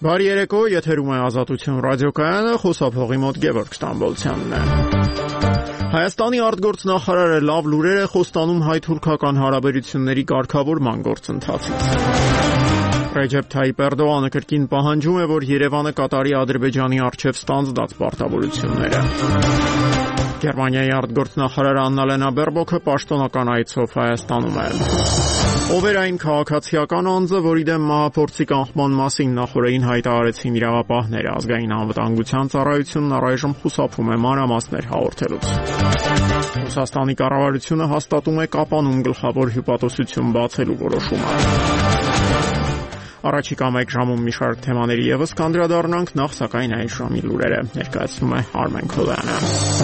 Բարի երեկո, եթերում է Ազատություն ռադիոկայանը, խոսափողի մոտ Գևորգ Ստամբոլցյանն է։ Հայաստանի արտգործնախարարը լավ լուրեր է խոստանում հայ-թուրքական հարաբերությունների կարգավորման գործընթացից։ Ռեջեփ Թայիպ Էրդողանը կրկին պահանջում է, որ Երևանը կատարի Ադրբեջանի առջև ստանձնած պարտավորությունները։ Գերմանիայի արտգործնախարար Աննալենա Բերբոքը պաշտոնական այցով Հայաստանում է։ Ով էր այն քաղաքացիական անձը, որի դեմ մահափորձի կանխման մասին նախօրեին հայտարարեցին իրավապահները, ազգային անվտանգության ծառայությունն առայժմ խուսափում է մանրամասներ հաղորդելուց։ Ռուսաստանի կառավարությունը հաստատում է Կապանում գլխավոր հյուպատոսություն բացելու որոշումը։ Առաջիկա մեկ ժամում մի շարք թեմաների ևս կանդրադառնանք, նախ սակայն այս ժամի լուրերը ներկայացնում է Արմեն Քոլյանը։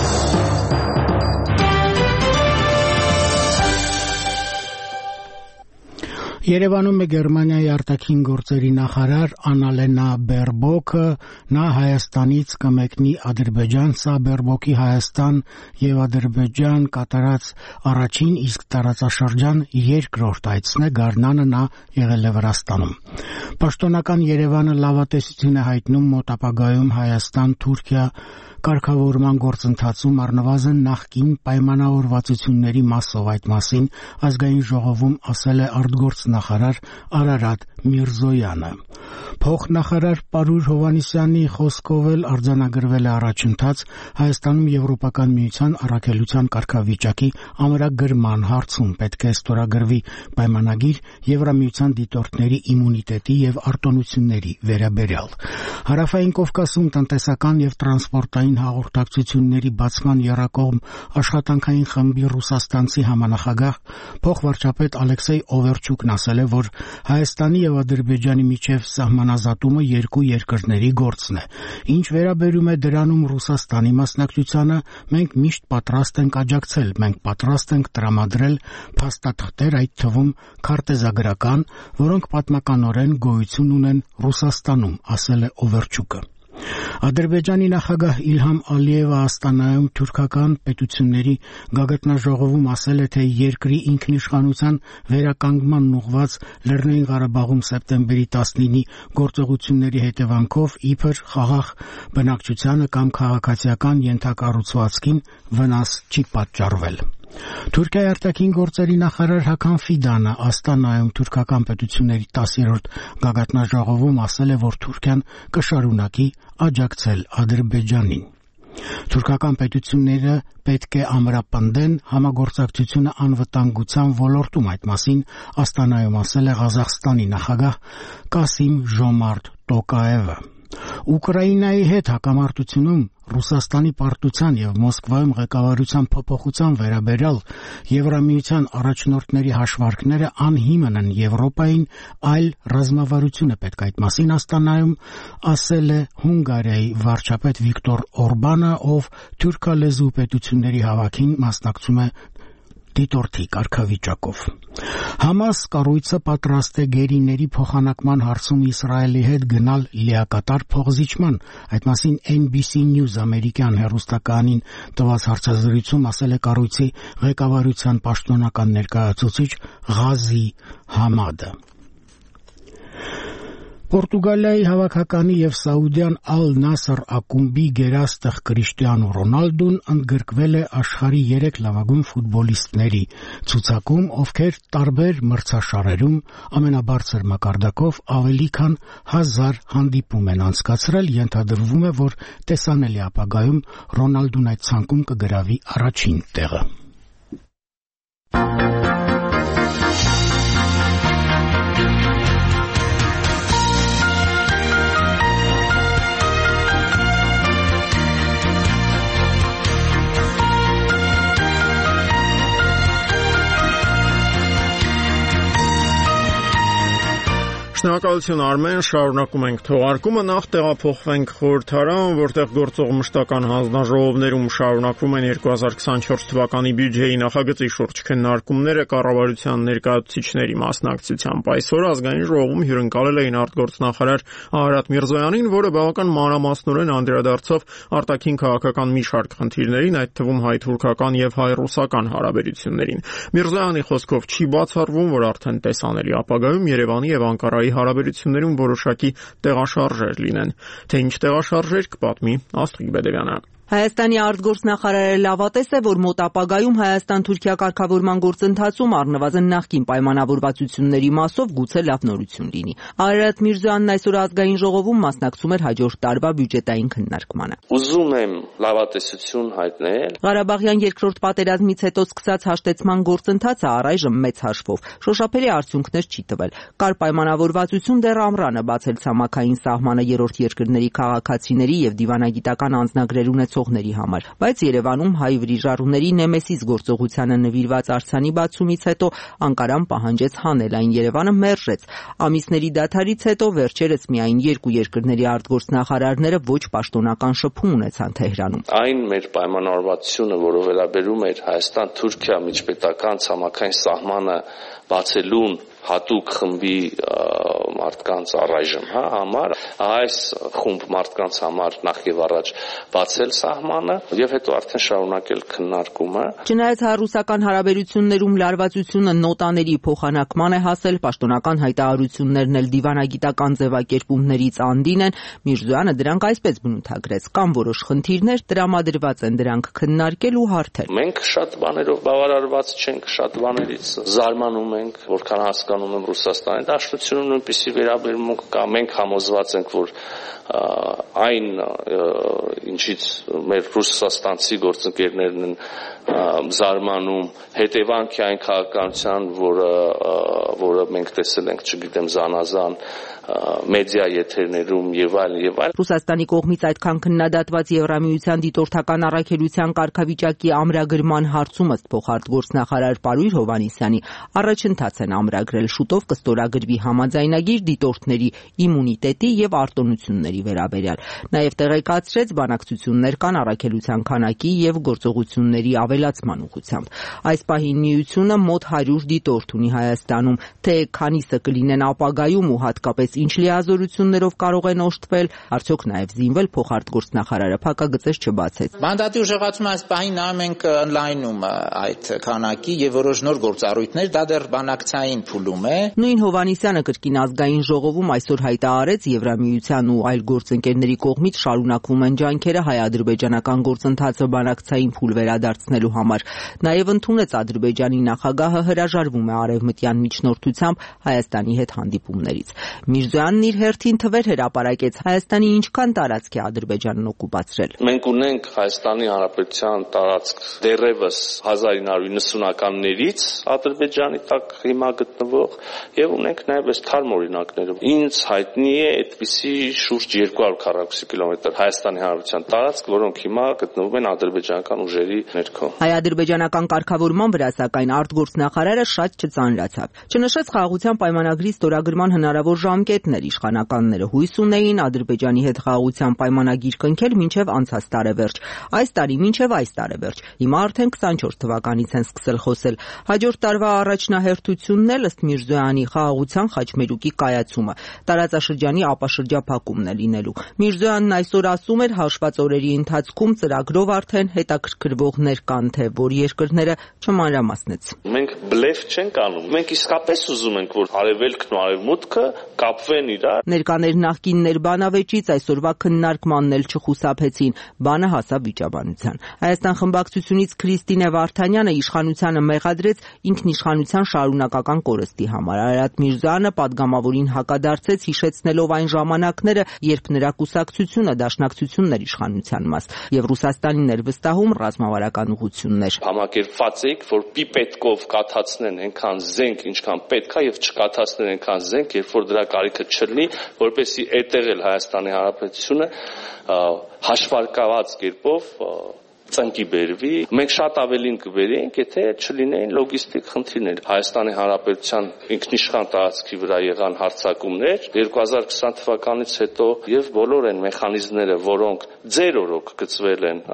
Երևանում է Գերմանիայի արտաքին գործերի նախարար Աննալենա Բերբոքը, նա Հայաստանից կմեկնի Ադրբեջան, սա Բերբոքի Հայաստան եւ Ադրբեջան կատարած առաջին, իսկ տարածաշրջան երկրորդ այցն է, գարնանը նա եղել է Վրաստանում։ Պաշտոնական Երևանը լավատեսություն է հայտնում մոտ ապագայում Հայաստան-Թուրքիա կարգավորման գործընթացում առնվազն նախկին պայմանավորվածությունների մասով այդ մասին ազգային ժողովում ասել է արտգործնախարար Արարատ Միրզոյանը։ Փոխնախարար Պարուր Հովհաննիսյանի խոսքով էլ արձանագրվել է առաջընթաց Հայաստանում Եվրոպական միության առաքելության կարգավիճակի ամրագրման հարցում պետք է ստորագրվի պայմանագիր Եվրամիության դիտորդների իմունիտետի եւ արտոնությունների վերաբերյալ։ Հարավային Կովկասում տնտեսական եւ տրանսպորտային հաղորդակցությունների բացման եռակողմ աշխատանքային խմբի ռուսաստանցի համանախագահ փոխվարչապետ Ալեքսեյ Օվերչուկն ասել է, որ Հայաստանի եւ Ադրբեջանի միջև սահմանազատումը երկու երկրների գործն է։ Ինչ վերաբերում է դրանում Ռուսաստանի մասնակցությանը, մենք միշտ պատրաստ ենք աջակցել, մենք պատրաստ ենք տրամադրել փաստաթղթեր, այդ թվում քարտեզագրական, որոնք պատմականորեն գոյություն ունեն Ռուսաստանում, ասել է Օվերչուկը։ Ադրբեջանի նախագահ Իլհամ Ալիևը Աստանայում թուրքական պետությունների գագաթնաժողովում ասել է, թե երկրի ինքնիշխանության վերականգնման ուղղված Լեռնային Ղարաբաղում սեպտեմբերի 19-ի գործողությունների հետևանքով իբր խաղաղ բնակչությանը կամ քաղաքացիական ենթակառուցվածքին վնաս չի պատճառվել։ Թուրքիայի արտաքին գործերի նախարար Հական Ֆիդանը Աստանայում թուրքական պետությունների 10-րդ գագաթնաժողովում ասել է, որ Թուրքիան կշարունակի աջակցել Ադրբեջանին։ Թուրքական պետությունները պետք է ամրապնդեն համագործակցությունը անվտանգության ոլորտում, այդ մասին Աստանայում ասել է Ղազախստանի նախագահ Կասիմ Ժոմարտ Տոկաևը։ Ուկրաինայի հետ հակամարտությունում Ռուսաստանի պարտության եւ Մոսկվայում ղեկավարության փոփոխության վերաբերյալ Եվրամիության առաջնորդների հաշվարկները անհիմն են Եվրոպային, այլ ռազմավարություն է պետք այդ մասին Աստանայում ասել է Հունգարիայի վարչապետ Վիկտոր Օրբանը, ով թուրքալեզու պետությունների հավաքին մասնակցում է դիտորդի կարգավիճակով։ Համաս կառույցը պատրաստ է գերիների փոխանակման հարցում Իսրայելի հետ գնալ լիակատար փոխզիջման, այդ մասին NBC News ամերիկյան հեռուստականին տված հարցազրույցում ասել է կառույցի ղեկավարության պաշտոնական ներկայացուցիչ Ղազի Համադը։ Պորտուգալիայի հավաքականի եւ Սաուդյան Ալ-Նասր ակումբի գերաստղ Կրիշտիանո Ռոնալդոն ընդգրկվել է աշխարհի 3 լավագույն ֆուտբոլիստների ցուցակում, ովքեր տարբեր մրցաշարերում ամենաբարձր մակարդակով ավելի քան 1000 հանդիպում են անցկացրել, ենթադրվում է, որ տեսանելի ապագայում Ռոնալդոն այդ ցանկում կգրավի առաջին տեղը։ Շնորհակալություն Արմեն, շարունակում ենք թողարկումը, նախ տեղափոխվենք խորհրդարան, որտեղ գործող մշտական հանձնաժողովներում շարունակվում են 2024 թվականի բյուջեի նախագծի շուրջ քննարկումները կառավարության ներկայացուցիչների մասնակցությամբ։ Այսօր ազգային ժողովում հյուրընկալել էին արտգործնախարար Արարատ Միրզոյանին, որը բավական մանրամասնորեն անդրադարձավ արտաքին քաղաքական մի շարք խնդիրներին, այդ թվում հայ-թուրքական եւ հայ-ռուսական հարաբերություններին։ Միրզոյանի խոսքով չի բացառվում, որ արդեն տեսանելի ապագայում Երևանի եւ Անկարայի երկրների հարաբերություններում որոշակի տեղաշարժեր լինեն։ Թե ինչ տեղաշարժեր կպատմի Աստղիկ Բեդևյանը։ Հայաստանի արտգործնախարարը լավատես է, որ մոտ ապագայում Հայաստան-Թուրքիա կարգավորման գործընթացում առնվազն նախկին պայմանավորվածությունների մասով գուցե լավ նորություն լինի։ Արարատ Միրզոյանն այսօր ազգային ժողովում մասնակցում էր հաջորդ տարվա բյուջետային քննարկմանը։ Ուզում եմ լավատեսություն հայտնել։ Ղարաբաղյան երկրորդ պատերազմից հետո սկսած հաշտեցման գործընթացը առայժմ մեծ հաշվով շոշափելի արդյունքներ չի տվել։ Կար պայմանավորվածություն դեռ ամռանը բացել ցամաքային սահմանը երրորդ երկրների քաղաքացիների եւ դիվանագիտական անձնագրեր ունեցողների համար, բայց Երևանում հայ վրիժառուների Նեմեսիս գործողությանը նվիրված արձանի բացումից հետո Անկարան պահանջեց հանել այն, Երևանը մերժեց։ Ամիսների դադարից հետո վերջերս միայն երկու երկրների արտգործնախարարները ոչ պաշտոնական շփում ունեցան Թեհրանում։ Այն մեր պայմանավորվածությունը, որը վերաբերում էր Հայաստան-Թուրքիա միջպետական ցամաքային սահմանը բացելուն հատուկ խմբի մարդկանց առայժմ համար, այս խումբ մարդկանց համար նախ եւ առաջ բացել սահմանը եւ հետո արդեն շարունակել քննարկումը։ Չնայած հայ-ռուսական հարաբերություններում լարվածությունը նոտաների փոխանակման է հասել, պաշտոնական հայտարարություններն էլ դիվանագիտական ձևակերպումներից անդին են, Միրզոյանը դրանք այսպես բնութագրեց. կան որոշ խնդիրներ, տրամադրված են դրանք քննարկել ու հարթել։ Մենք շատ բաներով բավարարված չենք, շատ բաներից զարմանում ենք, որքան հասկանում եմ Ռուսաստանի Դաշնությունում նույնպիսի վերաբերմունք կա, մենք համոզված ենք, որ այն ինչից մեր ռուսաստանցի գործընկերներն են զարմանում, հետևանք է այն քաղաքականության, որը մենք տեսել ենք, չգիտեմ, զանազան մեդիա եթերներում եւ այլն եւ այլն։ Ռուսաստանի կողմից այդքան քննադատված Եվրամիության դիտորդական առաքելության կարգավիճակի ամրագրման հարցում ըստ փոխարտգործնախարար Պարույր Հովհաննիսյանի առաջընթաց են ամրագրել, շուտով կստորագրվի համաձայնագիր դիտորդների իմունիտետի եւ արտոնությունների վերաբերյալ։ Նաեւ տեղեկացրեց բանակցություններ կան առաքելության քանակի եւ գործողությունների ավելացման ուղղությամբ։ Այս պահին միությունը մոտ 100 դիտորդ ունի Հայաստանում, թե քանիսը կլինեն ապագայում ու հատկապես ինչ լիազորություններով կարող են օժտվել, արդյոք նաև զինվել, փոխարտգործնախարարը փակագծեր չբացեց։ Մանդատի ուժեղացումը այս պահին նայում ենք օնլայնում այդ քանակի եւ որոշ նոր գործառույթներ, դա դեռ բանակցային փուլում է։ Նույն Հովհաննիսյանը կրկին ազգային ժողովում այսօր հայտարարեց Եվրամիության ու այլ գործընկերների կողմից շարունակվում են ջանքերը հայ-ադրբեջանական գործընթացը բանակցային փուլ վերադարձնելու համար։ Նաև ընդունեց Ադրբեջանի նախագահը հրաժարվում է արևմտյան միջնորդությամբ Հայաստանի հետ հանդիպումներից։ Միրզոյանն իր հերթին թվեր հրապարակեց Հայաստանի ինչքան տարածք է Ադրբեջանն օկուպացրել։ Մենք ունենք Հայաստանի Հանրապետության տարածք դեռևս 1990-ականներից Ադրբեջանի տակ հիմա գտնվող եւ ունենք նաեւ այս թարմ օրինակները։ Ինձ հայտնի է այդպիսի շուրջ 200 քառակուսի կիլոմետր Հայաստանի Հանրապետության տարածք, որոնք հիմա գտնվում են ադրբեջանական ուժերի ներքո։ Հայ-ադրբեջանական կարգավորման վրա սակայն արտգործնախարարը շատ չծանրացավ։ Չնշած խաղաղության պայմանագրի ստորագրման հնարավոր ժամկետներ, իշխանականները հույս ունեին Ադրբեջանի հետ խաղաղության պայմանագիր կնքել մինչև անցած տարեվերջ։ Այս տարի մինչև այս տարեվերջ։ Հիմա արդեն 24 թվականից են սկսել խոսել։ Հաջորդ տարվա առաջնահերթությունն էլ ըստ Միրզոյանի խաղաղության խաչմերուկի կայացումը, տարածաշրջանի ապաշրջափակումն է լինելու։ Միրզոյանն այսօր ասում էր հաշված օրերի ընթացքում ծրագրով արդեն հետաքրքրվողներ կան, թե որ երկրները չմանրամասնեց։ Մենք բլեֆ չենք անում։ Մենք իսկապես ուզում ենք, որ արևելքն ու արևմուտքը կապվեն իրար։ Ներկաներ նախկիններ բանավեճից այսօրվա քննարկմանն էլ չխուսափեցին, բանը հասավ վիճաբանության։ Հայաստան խմբակցությունից Քրիստինե Վարդանյանը իշխանությանը մեղադրեց ինքնիշխանության շարունակական կորստի համար։ Արարատ Միրզոյանը падգամավորին հակադարձեց, հիշեցնելով այն ժամանակները, երբ նրա կուսակցությունը դաշնակցությունն էր իշխանության մաս, եւ Ռուսաստանին էր վստահում ռազմավարական ուղղություններ։ Համակերպված էիք, որ պիպետկով կաթացնեն այնքան զենք, ինչքան պետք է, եւ չկաթացնեն այնքան զենք, երբ որ դրա կարիքը չլինի, որպեսզի այդտեղ էլ Հայաստանի Հանրապետությունը հաշվարկված կերպով ծնկի բերվի։ Մենք շատ ավելին կբերենք, եթե չլինեին լոգիստիկ խնդիրներ։ Հայաստանի Հանրապետության ինքնիշխան տարածքի վրա եղան հարձակումներ 2020 թվականից հետո եւ բոլոր այն մեխանիզմները, որոնք ձեր օրոք գծվել են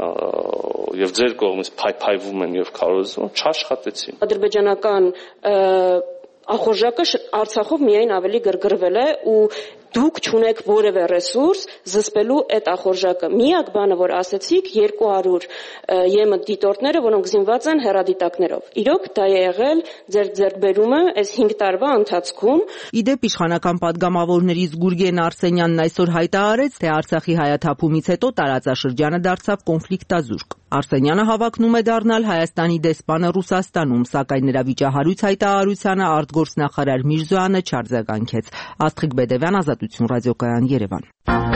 եւ ձեր կողմից փայփայվում են եւ քարոզվում, չաշխատեցին։ Ադրբեջանական ախորժակը Արցախով միայն ավելի գրգռվել է ու դուք չունեք որևէ ռեսուրս զսպելու այդ ախորժակը։ Միակ բանը, որ ասեցիք, 200 ԵՄ դիտորդները, որոնք զինված են հեռադիտակներով։ Իրոք դա է եղել ձեր ձեռքբերումը այս 5 տարվա ընթացքում։ Իդեպ իշխանական падգամավորներից Գուրգեն Արսենյանն այսօր հայտարարեց, թե Արցախի հայաթափումից հետո տարածաշրջանը դարձավ կոնֆլիկտազուրկ։ Արսենյանը հավակնում է դառնալ Հայաստանի դեսպանը Ռուսաստանում, սակայն նրա վիճահարույց հայտարարությանը արտգործնախարար Միրզոյանը չարձագանքեց։ Աստղիկ Բեդևյան, Ազատություն ռադիոկայան, Երևան։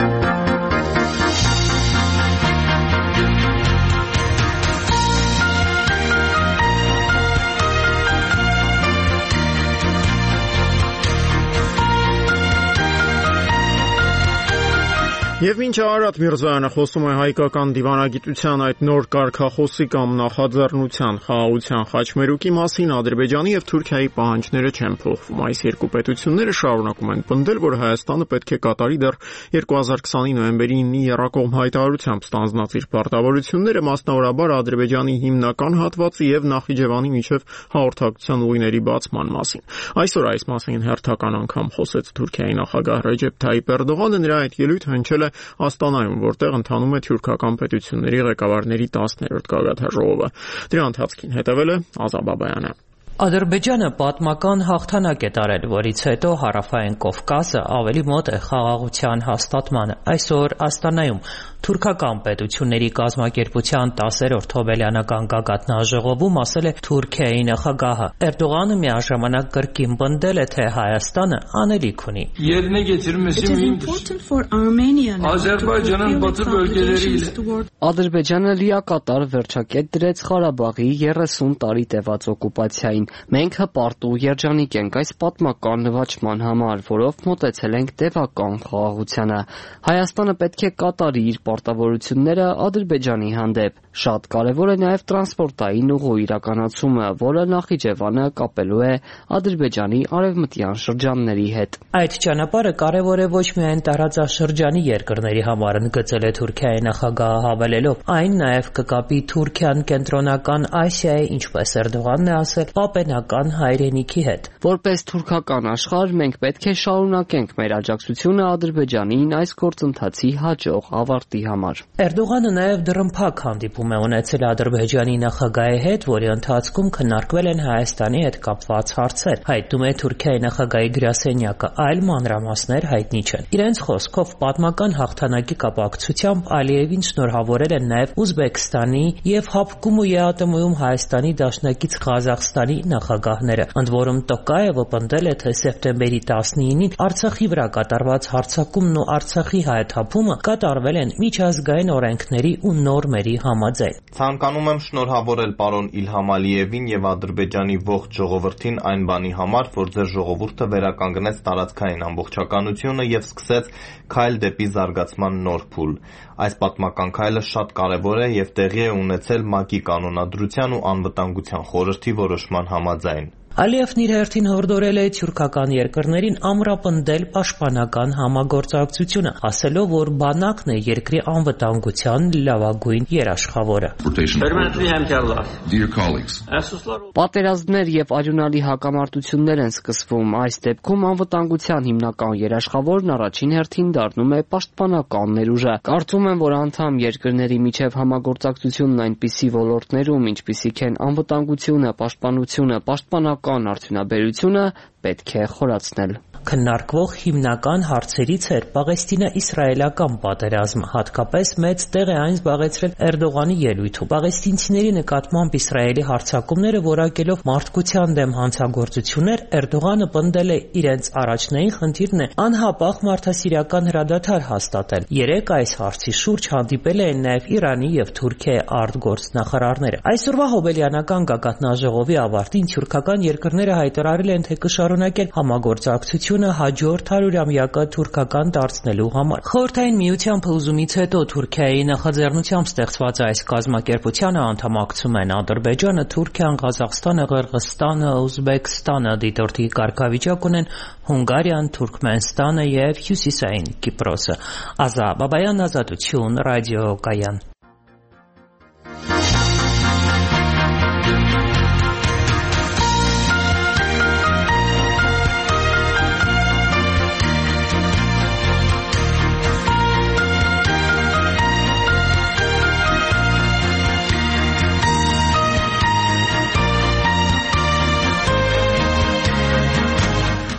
Եվ մինչ Արարատ Միրզոյանը խոսում է հայկական դիվանագիտության այդ նոր կարգախոսի կամ նախաձեռնության խաղաղության խաչմերուկի մասին, Ադրբեջանի եւ Թուրքիայի պահանջները չեն փոխվում։ Այս երկու պետությունները շարունակում են պնդել, որ Հայաստանը պետք է կատարի դեռ 2020-ի նոյեմբերի 9-ի եռակողմ հայտարարությամբ ստանձնած իր պարտավորությունները, մասնավորաբար Ադրբեջանի հիմնական հատվածի եւ Նախիջևանի միջև հաղորդակցության ուղիների բացման մասին։ Այսօր այս մասին հերթական անգամ խոսեց Թուրքիայի նախագահ Ռեջեփ Թայիփ Էրդողանը, նրա այդ ելույթը հնչել է Աստանայում, որտեղ ընթանում է թուրքական պետությունների ղեկավարների 10-րդ գագաթնաժողովը։ Դրա ընթացքին հետևել է Ազա Բաբայանը։ Ադրբեջանը պատմական հաղթանակ է տարել, որից հետո Հարավային Կովկասը ավելի մոտ է խաղաղության հաստատմանը։ Այսօր Աստանայում թուրքական պետությունների կազմակերպության 10-րդ հոբելյանական գագաթնաժողովում ասել է Թուրքիայի նախագահը։ Էրդողանը միաժամանակ կրկին պնդել է, թե Հայաստանը անելիք ունի։ Ադրբեջանը լիակատար վերջակետ դրեց Ղարաբաղի 30 տարի տևած օկուպացիային։ Մենք հպարտ ու երջանիկ ենք այս պատմական նվաճման համար, որով մոտեցել ենք տևական խաղաղությանը։ Հայաստանը պետք է կատարի իր պարտավորությունները Ադրբեջանի հանդեպ։ Շատ կարևոր է նաև տրանսպորտային ուղու իրականացումը, որը Նախիջևանը կապելու է Ադրբեջանի արևմտյան շրջանների հետ։ Այդ ճանապարհը կարևոր է ոչ միայն տարածաշրջանի երկրների համար, ընդգծել է Թուրքիայի նախագահը, հավելելով, այն նաև կկապի Թուրքիան կենտրոնական Ասիայի, ինչպես Էրդողանն է ասել, պապենական հայրենիքի հետ։ Որպես թուրքական աշխարհ մենք պետք է շարունակենք մեր աջակցությունը Ադրբեջանին այս գործընթացի հաջող ավարտի համար։ Էրդողանը նաև դռնփակ հանդիպում է ունեցել Ադրբեջանի նախագահի հետ, որի ընթացքում քննարկվել են Հայաստանի հետ կապված հարցեր։ Հայտնում է Թուրքիայի նախագահի գրասենյակը, այլ մանրամասներ հայտնի չեն։ Իրենց խոսքով պատմական հաղթանակի կապակցությամբ Ալիևին շնորհավորել են նաև Ուզբեկստանի եւ ՀԱՊԿ-ում ու ԵԱՏՄ-ում Հայաստանի դաշնակից Ղազախստանի նախագահները։ Ընդ որում Տոկաևը պնդել է, թե սեպտեմբերի 19-ին Արցախի վրա կատարված հարձակումն ու Արցախի հայաթափումը կատարվել են միջազգային օրենքների ու նորմերի համաձայն։ Ցանկանում եմ շնորհավորել պարոն Իլհամ Ալիևին եւ Ադրբեջանի ողջ ժողովրդին այն բանի համար, որ ձեր ժողովուրդը վերականգնեց տարածքային ամբողջականությունը եւ սկսեց քայլ դեպի զարգացման նոր փուլ։ Այս պատմական քայլը շատ կարևոր է եւ տեղի է ունեցել ՄԱԿ-ի կանոնադրության ու անվտանգության խորհրդի որոշման համաձայն։ Ալիևն իր հերթին հորդորել է թուրքական երկրներին ամրապնդել պաշտպանական համագործակցությունը, ասելով, որ բանակն է երկրի անվտանգության լավագույն երաշխավորը։ Պատերազմներ եւ արյունալի հակամարտություններ են սկսվում։ Այս դեպքում անվտանգության հիմնական երաշխավորն առաջին հերթին դառնում է պաշտպանական ներուժը։ Կարծում եմ, որ անդամ երկրների միջև համագործակցությունն այնպիսի ոլորտներում, ինչպիսիք են անվտանգությունը, պաշտպանությունը, պաշտպանական արդյունաբերությունը պետք է խորացնել։ Քննարկվող հիմնական հարցերից էր Պաղեստինա-իսրայելական պատերազմը, հատկապես մեծ տեղ է այն զբաղեցրել Էրդողանի ելույթում։ Պաղեստինցիների նկատմամբ Իսրայելի հարձակումները որակելով մարդկության դեմ հանցագործություններ, Էրդողանը պնդել է իրենց առաջնային խնդիրն է անհապաղ մարդասիրական հրադադար հաստատել։ Երեկ այս հարցի շուրջ հանդիպել էին նաև Իրանի եւ Թուրքիայի արտգործնախարարները։ Այսօրվա հոբելյանական գագաթնաժողովի ավարտին թուրքական երկրները հայտարարել են, թե կշարունակեն համագործակցությունը հաջորդ 100-ամյակը թուրքական դարձնելու համար։ Խորհրդային միության փլուզումից հետո Թուրքիայի նախաձեռնությամբ ստեղծված այս կազմակերպությանը անդամակցում են Ադրբեջանը, Թուրքիան, Ղազախստանը, Ղրղըզստանը, Ուզբեկստանը, դիտորդի կարգավիճակ ունեն Հունգարիան, Թուրքմենստանը եւ Հյուսիսային Կիպրոսը։ Ազա Բաբայան, Ազատություն, ռադիոկայան։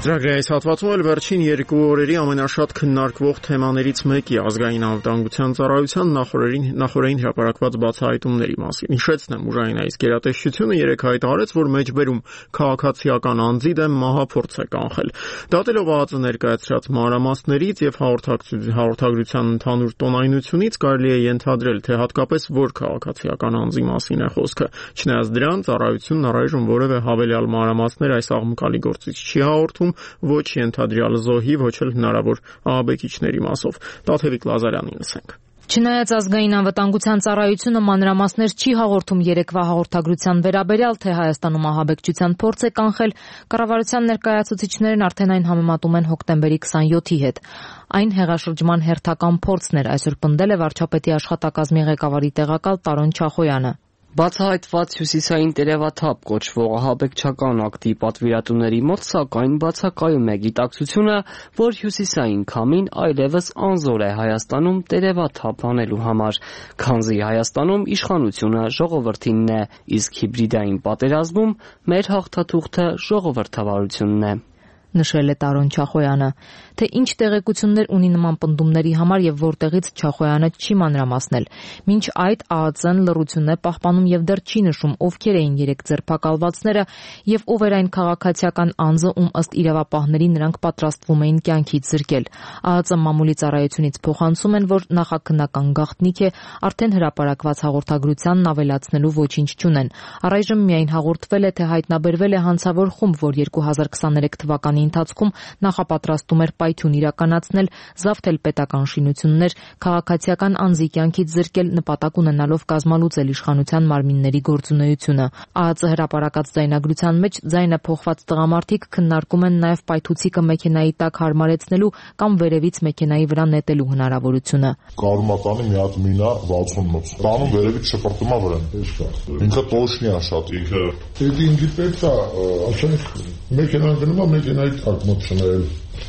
Ծրագրի այս հատվածում էլ վերջին 2 օրերի ամենաշատ քննարկվող թեմաներից մեկի ազգային անվտանգության ծառայության նախորդին հրապարակված բացահայտումների մասին։ Հիշեցնեմ, ուժային այս գերատեսչությունը երեկ հայտարարեց, որ մեջբերում քաղաքացիական անձի դեմ մահափորձ է կանխել։ Դատելով ԱԱԾ ներկայացրած մանրամասներից եւ հաղորդագրության ընդհանուր տոնայնությունից կարելի է ենթադրել, թե հատկապես որ քաղաքացիական անձի մասին է խոսքը։ Չնայած դրան, ծառայությունն առայժմ որևէ հավելյալ մանրամասներ այս աղմկալի գործից չի հաղորդում ոչ ենթադրյալ զոհի, ոչ էլ հնարավոր ահաբեկիչների մասով։ Տաթևիկ Լազարյանին լսենք։ Չնայած ազգային անվտանգության ծառայությունը մանրամասներ չի հաղորդում երեկվա հաղորդագրության վերաբերյալ, թե Հայաստանում ահաբեկչության փորձ է կանխել, կառավարության ներկայացուցիչներն արդեն այն համեմատում են հոկտեմբերի 27-ի հետ։ Այն հեղաշրջման հերթական փորձն էր, այսօր պնդել է վարչապետի աշխատակազմի ղեկավարի տեղակալ Տարոն Չախոյանը։ Բացահայտված հյուսիսային տերևաթափ կոչվող ահաբեկչական ակտի պատվիրատուների մոտ սակայն բացակայում է գիտակցությունը, որ հյուսիսային քամին այլևս անզոր է Հայաստանում տերևաթափ անելու համար, քանզի Հայաստանում իշխանությունը ժողովրդինն է, իսկ հիբրիդային պատերազմում մեր հաղթաթուղթը ժողովրդավարությունն է, նշել է Տարոն Չախոյանը, թե ինչ տեղեկություններ ունի նման պնդումների համար եւ որտեղից Չախոյանը չի մանրամասնել։ Մինչ այդ ԱԱԾ-ն լռություն է պահպանում եւ դեռ չի նշում ովքեր էին երեք ձերբակալվածները եւ ով էր այն քաղաքացիական անձը, ում ըստ իրավապահների նրանք պատրաստվում էին կյանքից զրկել։ ԱԱԾ մամուլի ծառայությունից փոխանցում են, որ նախաքննական գաղտնիք է, արդեն հրապարակված հաղորդագրությանն ավելացնելու ոչինչ չունեն։ Առայժմ միայն հաղորդվել է, թե հայտնաբերվել է հանցավոր խումբ, որ 2023 թվականի ընթացքում նախապատրաստում էր պայթյուն իրականացնել, զավթել պետական շինություններ, քաղաքացիական անձի կյանքից զրկել, նպատակ ունենալով կազմալուծել իշխանության մարմինների գործունեությունը։ ԱԱԾ հրապարակած ձայնագրության մեջ ձայնը փոխված տղամարդիկ քննարկում են նաև պայթուցիկը մեքենայի տակ հարմարեցնելու կամ վերևից մեքենայի վրա նետելու հնարավորությունը։ Կարմատանի մի հատ մինա 68, տանում վերևից շպրտում է վրան։ Ինքը տոշնի է շատ, ինքը։ Դա ինձ պետք է, ասենք, մեքենան գնում է մեքենայի տակ մոտ շնել։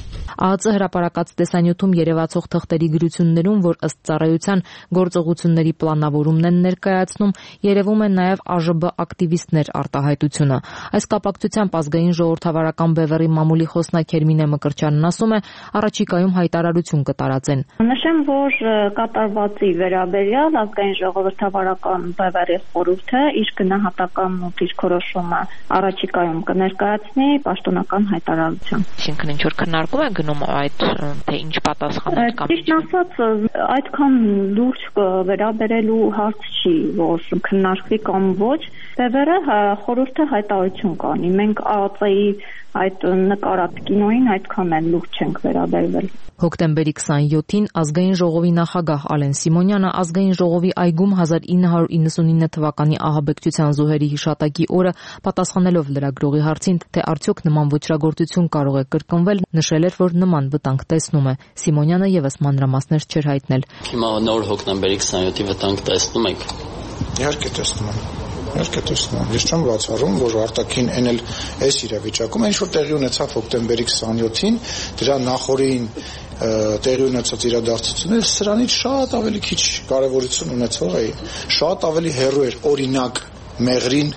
ԱԱԾ հրապարակած տեսանյութում երևացող թղթերի գրություններում, որ ըստ ծառայության գործողությունների պլանավորումն են ներկայացնում, երևում են նաև ԱԺԲ ակտիվիստներ արտահայտությունը։ Այս կապակցությամբ ազգային ժողովրդավարական բևեռի մամուլի խոսնակ Հերմինե Մկրտչյանն ասում է, առաջիկայում հայտարարություն կտարածեն։ Նշեմ, որ կատարվածի վերաբերյալ ազգային ժողովրդավարական բևեռի խորհուրդը իր գնահատականն ու դիրքորոշումը առաջիկայում կներկայացնի պաշտոնական հայտարարություն։ Այսինքն ինչ որ քննարկում են գնում այդ թե ինչ պատասխանել կամ ճիշտ ասած այդքան լուրջ վերաբերելու հարց չի, որ քննարկվի կամ ոչ, բևեռը խորհուրդը հայտարարություն կանի։ Մենք ԱԱԾ-ի այդ նկարած կինոյին այդքան էլ լուրջ չենք վերաբերվել։ Հոկտեմբերի 27-ին ազգային ժողովի նախագահ Ալեն Սիմոնյանը ազգային ժողովի այգում 1999 թվականի ահաբեկչության զոհերի հիշատակի օրը պատասխանելով լրագրողի հարցին, թե արդյոք նման ոճրագործություն կարող է կրկնվել, նշել էր, որ նման վտանգ տեսնում է։ Սիմոնյանը եւս մանրամասներ չէր հայտնել։ Հիմա նոր հոկտեմբերի 27-ի վտանգ տեսնում եք։ Իհարկե տեսնում եմ։ Ես չեմ բացառում, որ արտաքին էնել այս իրավիճակում ինչ որ տեղի ունեցավ հոկտեմբերի 27-ին, դրա նախորդին տեղի ունեցած իրադարձությունները սրանից շատ ավելի քիչ կարևորություն ունեցող էին, շատ ավելի հեռու էր օրինակ մեղրին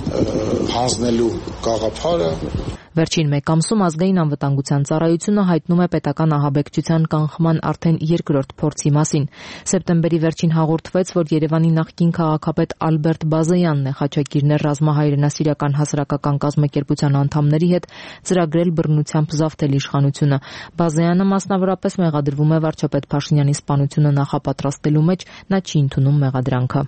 հանձնելու գաղափարը։ Վերջին մեկ ամսում ազգային անվտանգության ծառայությունը հայտնում է պետական ահաբեկչության կանխման արդեն երկրորդ փորձի մասին։ Սեպտեմբերի վերջին հաղորդվեց, որ Երևանի նախկին քաղաքապետ Ալբերտ Բազեյանն է Խաչակիրներ ռազմահայրենասիրական հասարակական կազմակերպության անդամների հետ ծրագրել բռնությամբ զավթել իշխանությունը։ Բազեյանը մասնավորապես մեղադրվում է վարչապետ Փաշինյանի սպանությունը նախապատրաստելու մեջ, նա չի ընդունում մեղադրանքը։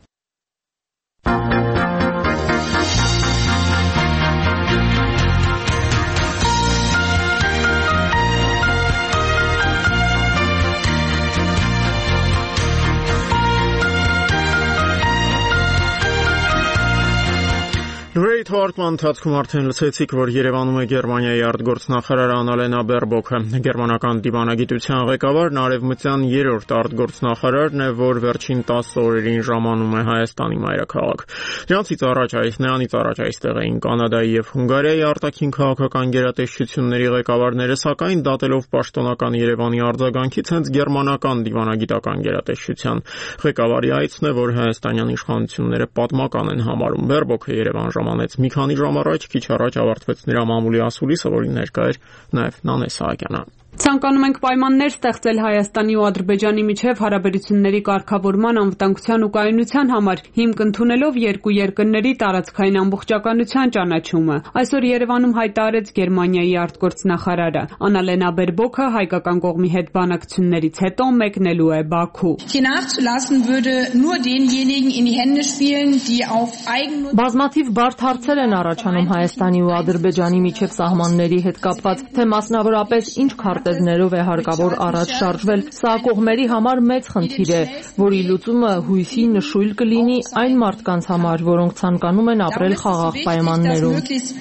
Լուրերի թողարկման ընթացքում արդեն լսեցիք, որ Երևանում է Գերմանիայի արտգործնախարար Անալենա Բերբոքը։ Գերմանական դիվանագիտության ղեկավարն արևմտյան 3-րդ արտգործնախարարն է, որ վերջին 10 օրերին ժամանում է Հայաստանի մայրաքաղաք։ Նրանից առաջ այստեղ էին Կանադայի եւ Հունգարիայի արտաքին քաղաքական գերատեսչությունների ղեկավարները, սակայն դատելով պաշտոնական Երևանի արձագանքից հենց գերմանական դիվանագիտական գերատեսչության ղեկավարի այցն է, որ հայաստանյան իշխանությունները պատմական են համարում։ Բերբոքը Երևան ժամանեց մի քանի ժամ առաջ քիչ առաջ ավարտվեց նրա մամուլի ասուլիսը, որին ներկա էր նաև Նանե Սահակյանը։ Ցանկանում ենք պայմաններ ստեղծել Հայաստանի ու Ադրբեջանի միջև հարաբերությունների կարգավորման, անվտանգության ու կայունության համար, հիմք ընդունելով երկու երկրների տարածքային ամբողջականության ճանաչումը։ Այսօր Երևանում հայտարարեց Գերմանիայի արտգործնախարարը։ Անալենա Բերբոքը հայկական կողմի հետ բանակցություններից հետո մեկնելու է Բաքու։ Բազմաթիվ բարդ հարցեր են առաջանում Հայաստանի ու Ադրբեջանի միջև սահմանների հետ կապված, թե մասնավորապես ինչ քարտեզներով է հարկավոր առաջ շարժվել։ Սա կողմերի համար մեծ խնդիր է, որի լուծումը հույսի նշույլ կլինի այն մարդկանց համար, որոնք ցանկանում են ապրել խաղաղ պայմաններում։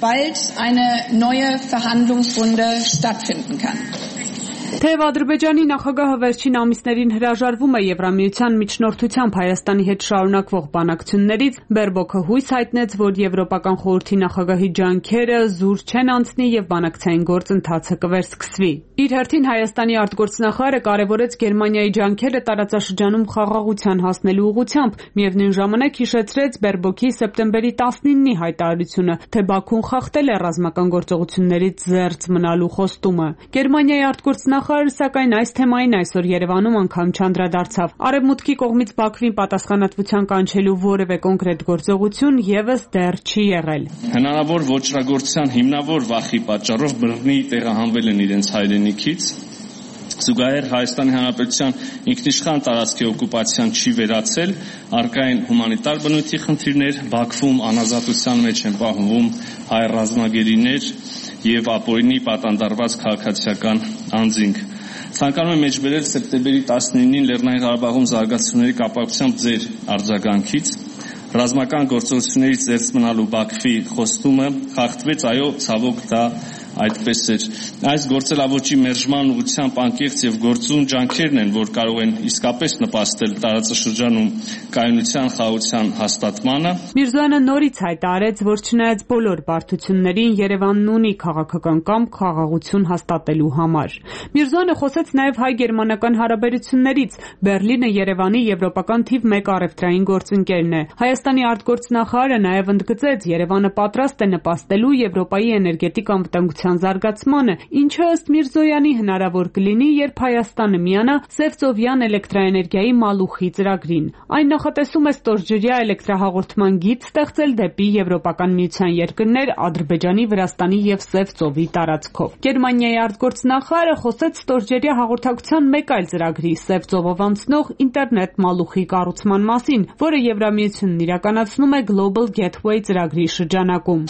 Թեև Ադրբեջանի նախագահը վերջին ամիսներին հրաժարվում է Եվրամիության միջնորդությամբ Հայաստանի հետ շարունակվող բանակցություններից, Բերբոքը հույս հայտնեց, որ Եվրոպական խորհրդի նախագահի ջանքերը զուր չեն անցնի եւ բանակցային գործընթացը կվերսկսվի։ Իր հերթին Հայաստանի արտգործնախարարը կարևորեց Գերմանիայի ջանքերը տարածաշրջանում խաղաղության հասնելու ուղղությամբ, միևնույն ժամանակ հիշեցրեց Բերբոքի սեպտեմբերի 19-ի հայտարարությունը, թե Բաքուն խախտել է ռազմական գործողություններից զերծ մնալու խոստումը։ Գերմանիայի արտգործնախարարը սակայն այս թեմային այսօր Երևանում անգամ չանդրադարձավ։ Արևմուտքի կողմից Բաքվին պատասխանատվության կանչելու որևէ կոնկրետ գործողություն եւս դեռ չի եղել։ Հնարավոր ոչռագործության հիմնավոր վախի պատճառով բռնի տեղահանվել են իրենց հայրենիքից, զուգահեռ Հայաստանի Հանրապետության ինքնիշխան տարածքի օկուպացիան չի վերացել, առկա են հումանիտար բնույթի խնդիրներ, Բաքվում անազատության մեջ են պահվում հայ ռազմագերիներ եւ ապօրինի պատանդարված քաղաքացիական անձինք։ Ցանկանում եմ մեջբերել սեպտեմբերի 19-ին Լեռնային Ղարաբաղում զարգացումների կապակցությամբ ձեր արձագանքից ռազմական գործողություններից զերծ մնալու Բաքվի խոստումը խախտվեց, այո, ցավոք դա այդպես էր։ Այս գործելավոճի մերժման ուղղությամբ անկեղծ եւ գործուն ջանքերն են, որ կարող են իսկապես նպաստել տարածաշրջանում կայունության, խաղաղության հաստատմանը։ Միրզոյանը նորից հայտարարեց, որ չնայած բոլոր բարդություններին Երևանն ունի քաղաքական կամք խաղաղություն հաստատելու համար։ Միրզոյանը խոսեց նաեւ հայ-գերմանական հարաբերություններից։ Բերլինը Երևանի եվրոպական թիվ 1 առևտրային գործընկերն է։ Հայաստանի արտգործնախարարը նաեւ ընդգծեց, Երևանը պատրաստ է նպաստելու Եվրոպայի էներգետիկ անվտանգության զարգացմանը, ինչը ըստ Միրզոյանի հնարավոր կլինի, երբ Հայաստանը միանա Սևծովյան էլեկտրաէներգիայի Մալուխի ծրագրին։ Այն նախատեսում է ստորջրյա էլեկտրահաղորդման գիծ ստեղծել դեպի Եվրոպական միության երկրներ Ադրբեջանի, Վրաստանի եւ Սևծովի տարածքով։ Գերմանիայի արտգործնախարարը խոսեց ստորջրյա հաղորդակցության մեկ այլ ծրագրի՝ Սևծովով անցնող ինտերնետ Մալուխի կառուցման մասին, որը Եվրամիությունն իրականացնում է Global Gateway ծրագրի շրջանակում։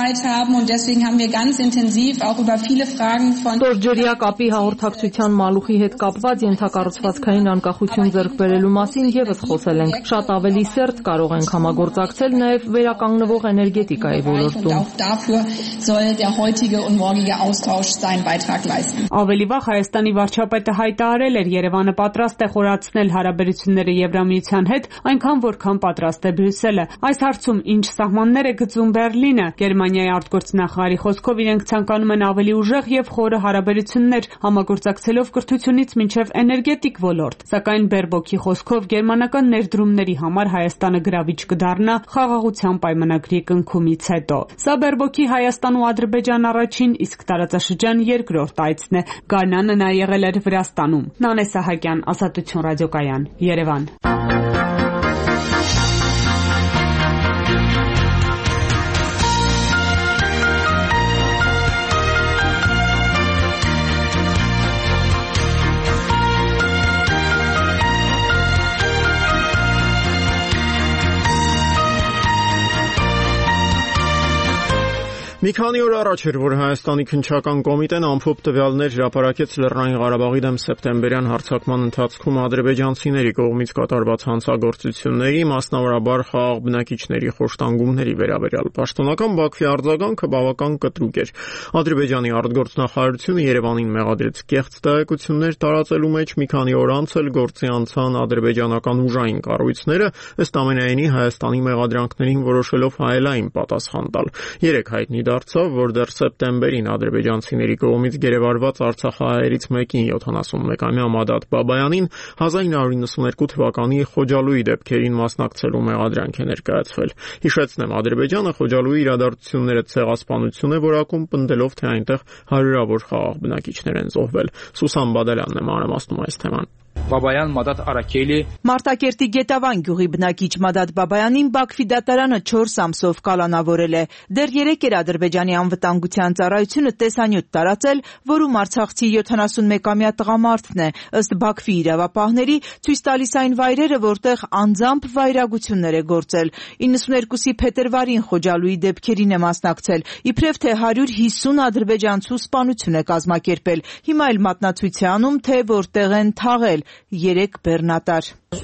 Ստորջրյա կապի հաղորդակցության Մալուխի հետ կապված ենթակառուցվածքային անկախություն ձեռք բերելու մասին եւս խոսել ենք։ Շատ ավելի սերտ կարող ենք համագործակցել նաեւ վերականգնվող էներգետիկայի ոլորտում։ Ավելի վաղ Հայաստանի վարչապետը հայտարարել էր, Երևանը պատրաստ է խորացնել հարաբերությունները Եվրամիության հետ, այնքան որքան պատրաստ է Բրյուսելը։ Այս հարցում ինչ սահմաններ է գծում Բերլինը։ Գերմանիայի արտգործնախարարի խոսքով իրենք ցանկանում են ավելի ուժեղ եւ խորը հարաբերություններ, համագործակցելով կրթությունից մինչեւ էներգետիկ ոլորտ։ Սակայն Բերբոքի խոսքով գերմանական ներդրումների համար Հայաստանը գրավիչ կդառնա խաղաղության պայմանագրի կնքումից հետո։ Սա Բերբոքի Հայաստան ու Ադրբեջան առաջին, իսկ տարածաշրջան երկրորդ այցն է։ Գարնանը նա եղել էր Վրաստանում։ Նանե Սահակյան, Ազատություն ռադիոկայան, Երևան։ Մի քանի օր առաջ էր, որ Հայաստանի քննչական կոմիտեն ամփոփ տվյալներ հրապարակեց Լեռնային Ղարաբաղի դեմ սեպտեմբերյան հարձակման ընթացքում ադրբեջանցիների կողմից կատարված հանցագործությունների, մասնավորաբար խաղաղ բնակիչների խոշտանգումների վերաբերյալ։ Պաշտոնական Բաքվի արձագանքը բավական կտրուկ էր։ Ադրբեջանի արտգործնախարարությունը Երևանին մեղադրեց կեղծ տեղեկություններ տարածելու մեջ, մի քանի օր անց էլ գործի անցան ադրբեջանական ուժային կառույցները, ըստ ամենայնի Հայաստանի մեղադրանքներին որոշելով հայելային պատասխան տալ։ Երեք հայտնի դարձավ, որ դեռ սեպտեմբերին ադրբեջանցիների կողմից գերեվարված արցախահայերից մեկին 71-ամյա Մադադ Բաբայանին 1992 թվականի Խոջալույի դեպքերին մասնակցելու մեղադրանք է ներկայացվել։ Հիշեցնեմ, Ադրբեջանը Խոջալույի իրադարձությունները ցեղասպանություն է որակում, պնդելով, թե այնտեղ հարյուրավոր խաղաղ բնակիչներ են զոհվել։ Սուսան Բադալյանն է մանրամասնում այս թեման։ Բաբայան Մադադ Արաքելի Մարտակերտի Գետավան գյուղի բնակիչ Մադադ Բաբայանին Բաքվի դատարանը 4 ամսով կալանավորել է։ Դեռ 3 էր Ադրբեջանի անվտանգության ծառայությունը տեսանյութ տարածել, որում արցախցի 71-ամյա տղամարդն է, ըստ Բաքվի իրավապահների, ցույց տալիս այն վայրերը, որտեղ անձամբ վայրագություններ է գործել։ 92-ի փետրվարին Խոջալույի դեպքերին է մասնակցել, իբրև թե 150 ադրբեջանցու սպանություն է կազմակերպել։ Հիմա էլ մատնացույց է անում, թե որտեղ են թաղել 3 բեռնատար։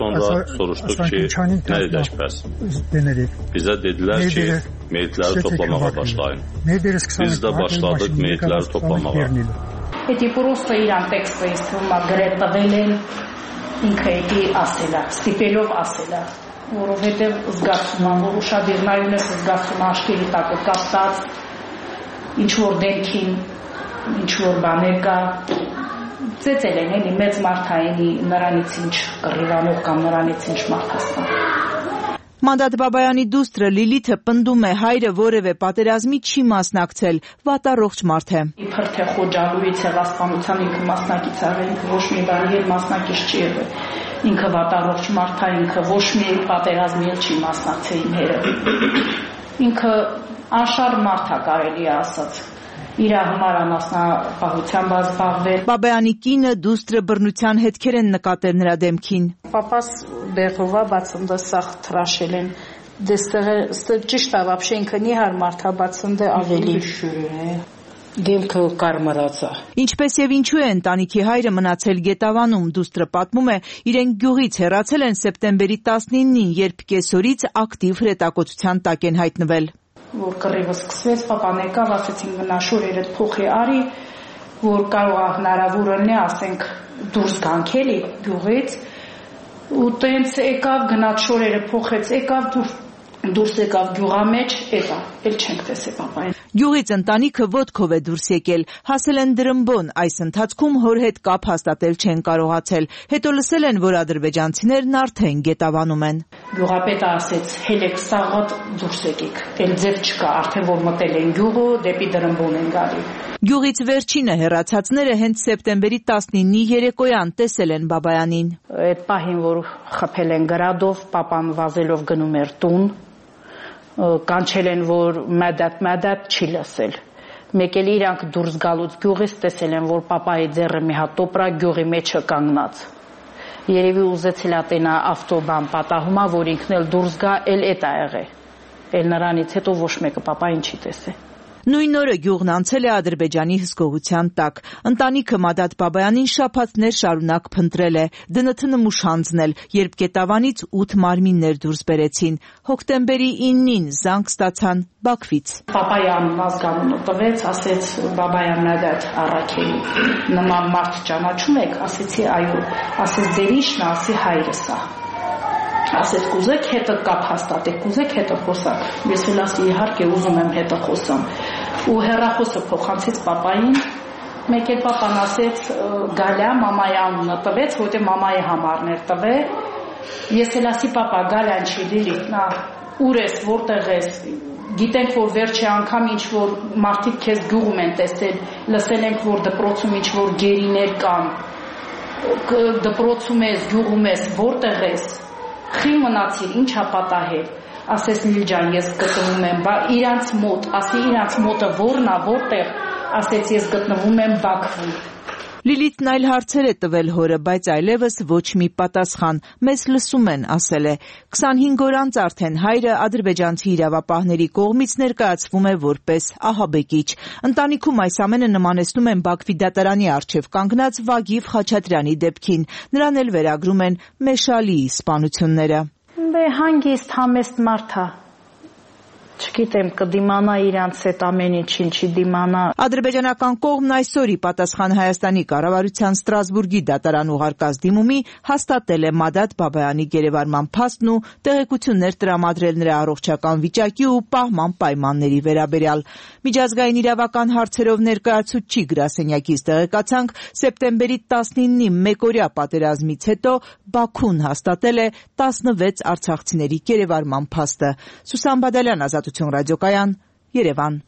Bize dediler ki meyitleri toplamaya başlayın. Biz de başladık meyitleri toplamaya. Эти просто իրան տեքստը ինձ թվում է գրել տվել են ինքը էդի ասելա, ստիպելով ասելա, որովհետև զգացում եմ, որ ուշադիրնայուն ես զգացում աշկերի տակը կապտած, ինչ որ դեմքին, ինչ որ բաներ կա, ծեծել են էլի մեծ մարդայինի նրանից ինչ կռիվանող կամ նրանից ինչ մարդաստան։ Մադադ Բաբայանի դուստրը Լիլիթը պնդում է, հայրը որևէ պատերազմի չի մասնակցել, վատառողջ մարդ է։ Իբր թե Խոջալույի ցեղասպանության ինքը մասնակից ա, ինքը ոչ մի բանի էլ մասնակից չի եղել։ Ինքը վատառողջ մարդ է, ինքը ոչ մի պատերազմի էլ չի մասնակցել իմ հերը։ Ինքը անշարժ մարդ է, կարելի է ասած։ Իր համար անասնապահությամբ զբաղվել։ Բաբայանի կինը դուստրը բռնության հետքեր են նկատել նրա դեմքին։ Պապաս բեղովա բացնդը սախ թրաշել են։ Դեստեղ ճիշտ է, вообще ինքը նիհար մարդ է, բացնդը ավելի դեմքը կարմրած է։ Ինչպես եւ ինչու է ընտանիքի հայրը մնացել Գետավանում, դուստրը պատմում է, իրեն գյուղից հեռացել են սեպտեմբերի 19-ին, երբ կեսօրից ակտիվ հրետակոծության տակ են հայտնվել։ Որ կռիվը սկսվեց, պապան եկավ, ասեցին գնա շորերդ փոխի արի, որ կարող է հնարավոր լինի, ասենք դուրս գանք էլի գյուղից, ու տենց եկավ, գնաց շորերը փոխեց, եկավ դուրս եկավ գյուղամեջ, եկա, էլ չենք տեսել պապային։ Գյուղից ընտանիքը ոտքով է դուրս եկել, հասել են Դրմբոն, այս ընթացքում հոր հետ կապ հաստատել չեն կարողացել, հետո լսել են, որ ադրբեջանցիներն արդեն Գետավանում են։ Գյուղապետը ասեց, հելեք սաղատ դուրս եկեք, էլ ձև չկա, արդեն որ մտել են գյուղը, դեպի Դրմբոն են գալի։ Գյուղից վերջինը հեռացածները հենց սեպտեմբերի 19-ի երեկոյան տեսել են Բաբայանին։ Այդ պահին, որ խփել են գրադով, պապան վազելով գնում էր տուն, կանչել են, որ մադատ չի լսել։ Մեկ էլ իրանք դուրս գալուց գյուղից տեսել են, որ պապայի ձեռը մի հատ տոպրա գյուղի մեջը կանգնած։ Երևի ուզեցել ատենա ավտոբան պատահումա, որ ինքն էլ դուրս գա, էլ էտ ա եղել։ Էլ նրանից հետո ոչ մեկը պապային չի տեսել։ Նույն օրը գյուղն անցել է Ադրբեջանի հսկողության տակ։ Ընտանիքը Մադադ Բաբայանին շաբաթներ շարունակ փնտրել է, ԴՆԹ նմուշ հանձնել, երբ Գետավանից 8 մարմիններ դուրս բերեցին։ Հոկտեմբերի 9-ին զանգ ստացան Բաքվից։ Պապայան ազգանունը տվեց, ասեց Բաբայան Մադադ Արաքելի։ Նման մարդ ճանաչում եք, ասեցի այո, ասեց ձեր ի՞նչն է, ասի հայրս է։ Ասեց կուզեք հետը կապ հաստատեք, կուզեք հետը խոսակ։ Ես էլ ասի իհարկե ուզում եմ հետը խոսամ։ Ու հեռախոսը փոխանցեց պապային, մեկ էլ պապան ասեց Գալյա մամայի անունը տվեց, որտեղ մամայի համարն էր տվել։ Ես էլ ասի պապա Գալյան չի դիլի, նա ուր ես, որտեղ ես։ Գիտենք, որ վերջի անգամ ինչ որ մարդիկ քեզ գյուղում են տեսել, լսել ենք, որ դպրոցում ինչ որ գերիներ կան։ Դպրոցում ես, գյուղում ես, որտեղ ես։ Խի մնացիր, ինչ ա պատահել։ Ասես Նիլջան, ես գտնվում եմ, բա իրանց մոտ, ասի իրանց մոտը որն ա, որտեղ, ասեց ես գտնվում եմ Բաքվում։ Լիլիթն այլ հարցեր է տվել հորը, բայց այլևս ոչ մի պատասխան։ Մեզ լսում են, ասել է։ 25 օր անց արդեն հայրը ադրբեջանցի իրավապահների կողմից ներկայացվում է որպես ահաբեկիչ։ Ընտանիքում այս ամենը նմանեցնում են Բաքվի դատարանի առջև կանգնած Վագիվ Խաչատրյանի դեպքին։ Նրան էլ վերագրում են Մեշալիի սպանությունները։ Հանգիստ համեստ մարդ է։ Չգիտեմ, կդիմանա իրանց այդ ամեն ինչին, չի դիմանա։ Ադրբեջանական կողմն այսօր ի պատասխան Հայաստանի կառավարության Ստրասբուրգի դատարան ուղարկած դիմումի հաստատել է Մադադ Բաբայանի գերեվարման փաստն ու տեղեկություններ տրամադրել նրա առողջական վիճակի ու պահման պայմանների վերաբերյալ։ Միջազգային իրավական հարցերով ներկայացուցիչ գրասենյակից տեղեկացանք, սեպտեմբերի 19-ի մեկօրյա պատերազմից հետո Բաքուն հաստատել է 16 արցախցիների գերեվարման փաստը։ Սուսան Բադալյան, Ազատություն ռադիոկայան, Երևան։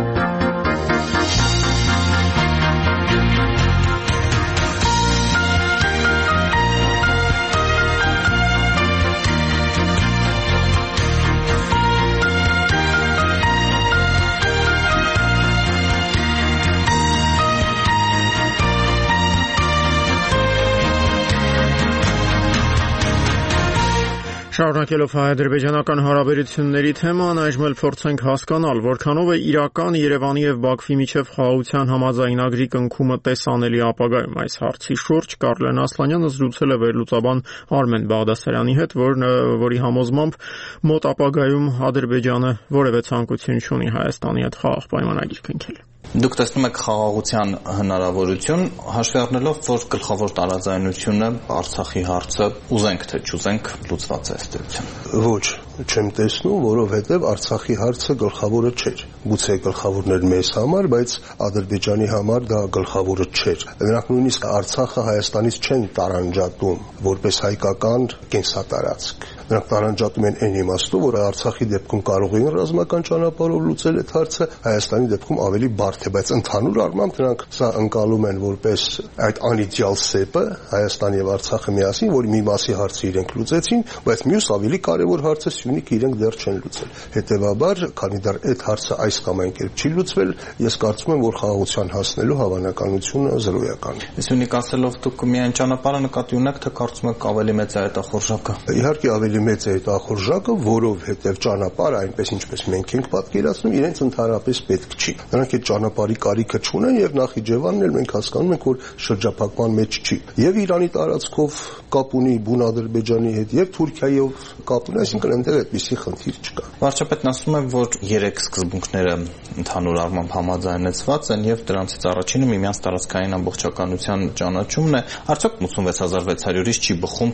Շարունակելով հայ-ադրբեջանական հարաբերությունների թեման, այժմ էլ փորձենք հասկանալ, որքանով է իրական Երևանի եւ Բաքվի միջև խաղաղության համաձայնագրի կնքումը տեսանելի ապագայում։ Այս հարցի շուրջ Կարլեն Ասլանյանը զրուցել է վերլուծաբան Արմեն Բաղդասարյանի հետ, որի համոզմամբ մոտ ապագայում Ադրբեջանը որևէ ցանկություն չունի Հայաստանի հետ խաղաղ պայմանագիր կնքել։ Դուք տեսնում եք խաղաղության հնարավորություն, հաշվի առնելով, որ գլխավոր տարաձայնությունը Արցախի հարցը ուզենք թե չուզենք լուծված է ըստ էության։ Ոչ, չեմ տեսնում, որովհետև Արցախի հարցը գլխավորը չէր։ Գուցե գլխավորն էր մեզ համար, բայց Ադրբեջանի համար դա գլխավորը չէր։ Նրանք նույնիսկ Արցախը Հայաստանից չեն տարանջատում որպես հայկական կենսատարածք։ Նրանք տարանջատում են այն իմաստով, որ Արցախի դեպքում կարող էին ռազմական ճանապարհով լուծել այդ հարցը, Հայաստանի դեպքում ավելի բարդ է, բայց ընդհանուր առմամբ նրանք սա ընկալում են որպես այդ անիդեալ սեպը Հայաստանի եւ Արցախը միասին, որ մի մասի հարցը իրենք լուծեցին, բայց մյուս ավելի կարևոր հարցը Սյունիքը իրենք դեռ չեն լուծել։ Հետևաբար, քանի դեռ այդ հարցը այս կամ այն կերպ չի լուծվել, ես կարծում եմ, որ խաղաղության հասնելու հավանականությունը զրոյական է։ Սյունիք ասելով դուք միայն ճանապարհը նկատի ունեք, թե կարծում եք ավելի մեծ է այդ ախորժակը։ Իհարկե ավելի մեծ է այդ ախորժակը, որովհետև ճանապարհը այնպես ինչպես մենք ենք պատկերացնում, իրենց ընդհանրապես պետք չի։ Նրանք այդ ճանապարհի կարիքը չունեն եւ Նախիջևանն էլ մենք հասկանում ենք, որ շրջափակման մեջ չի։ Եվ Իրանի տարածքով կապ ունի բուն Ադրբեջանի հետ եւ Թուրքիայով կապ ունի, այսինքն այնտեղ այդպիսի խնդիր չկա։ Վարչապետն ասում է, որ 3 սկզբունքները ընդհանուր առմամբ համաձայնեցված են եւ դրանցից առաջինը միմյանց տարածքային ամբողջականության ճանաչումն է։ Արդյոք 86600-ից չի բխում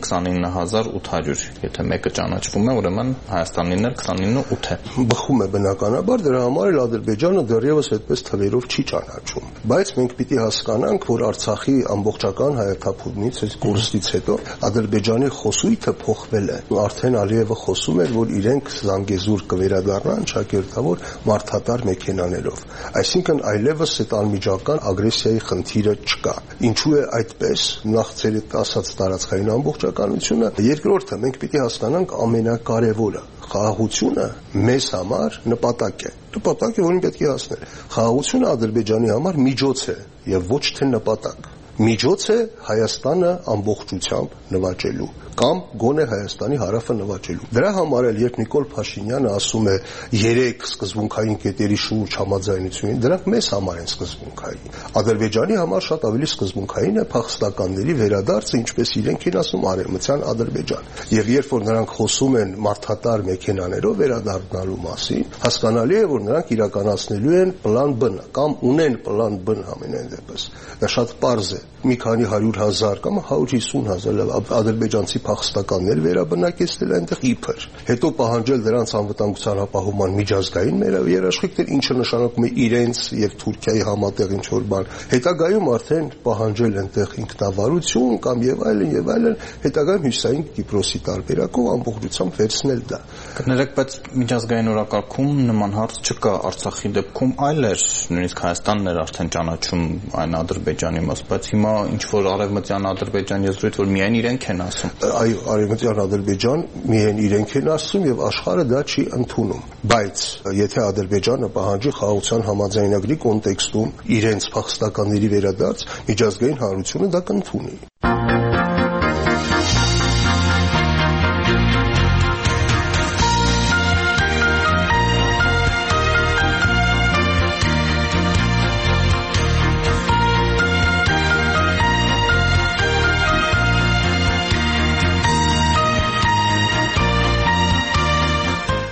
29800, եթե մեկը ճանաչվում է, ուրեմն Հայաստանին էլ 29.8 է։ Բխում է բնականաբար, դրա համար էլ Ադրբեջանը դեռևս այդպես թվերով չի ճանաչում։ Բայց մենք պիտի հասկանանք, որ Արցախի ամբողջական հայաթափումից, այս կորստից հետո Ադրբեջանի խոսույթը փոխվել է։ Արդեն Ալիևը խոսում էր, որ իրենք Զանգեզուր կվերադառնան ճակերտավոր մարդատար մեքենաներով։ Այսինքն այլևս այդ անմիջական ագրեսիայի խնդիրը չկա։ Ինչու է այդպես։ Նախ ծեր ասած տարածքային ամբողջականությունը, երկրորդը մենք պիտի հասկանանք ամենակարևորը։ Խաղաղությունը մեզ համար նպատակ է, որին պետք է հասնել։ Խաղաղությունը Ադրբեջանի համար միջոց է եւ ոչ թե նպատակ։ Միջոց է Հայաստանը ամբողջությամբ նվաճելու կամ գոնե Հայաստանի հարավը նվաճելու։ Դրա համար էլ երբ Նիկոլ Փաշինյանը ասում է 3 սկզբունքային կետերի շուրջ համաձայնություն, դրանք մեզ համար են սկզբունքային։ Ադրբեջանի համար շատ ավելի սկզբունքային է փախստականների վերադարձը, ինչպես իրենք են ասում, արևմտյան Ադրբեջան։ Եվ երբ որ նրանք խոսում են մարդատար մեքենաներով վերադառնալու մասին, հասկանալի է, որ նրանք իրականացնելու են պլան B կամ ունեն պլան B ամենայն դեպս։ Դա շատ պարզ է։ Մի քանի 100,000 կամ 150,000 ադրբեջանցի փախստականներ վերաբնակեցնել այնտեղ իբր։ Հետո պահանջել դրանց անվտանգության ապահովման միջազգային երաշխիքներ, ինչը նշանակում է իրենց եւ Թուրքիայի համատեղ ինչ-որ բան։ Հետագայում արդեն պահանջել այնտեղ ինքնավարություն կամ եւ այլն, հետագայում հյուսային Կիպրոսի տարբերակով ամբողջությամբ վերցնել դա։ Կներեք, բայց միջազգային օրակարգում նման հարց չկա։ Արցախի դեպքում այլ էր, նույնիսկ Հայաստանն էր արդեն ճանաչում այն Ադրբեջանի մաս, բայց հիմա ինչ որ արևմտյան Ադրբեջան եզրույթ, որ միայն իրենք են ասում։ Այո, արևմտյան Ադրբեջան միայն իրենք են ասում եւ աշխարհը դա չի ընդունում։ Բայց եթե Ադրբեջանը պահանջի խաղաղության համաձայնագրի կոնտեքստում իրենց փախստականների վերադարձ, միջազգային հանրությունը դա կընդունի։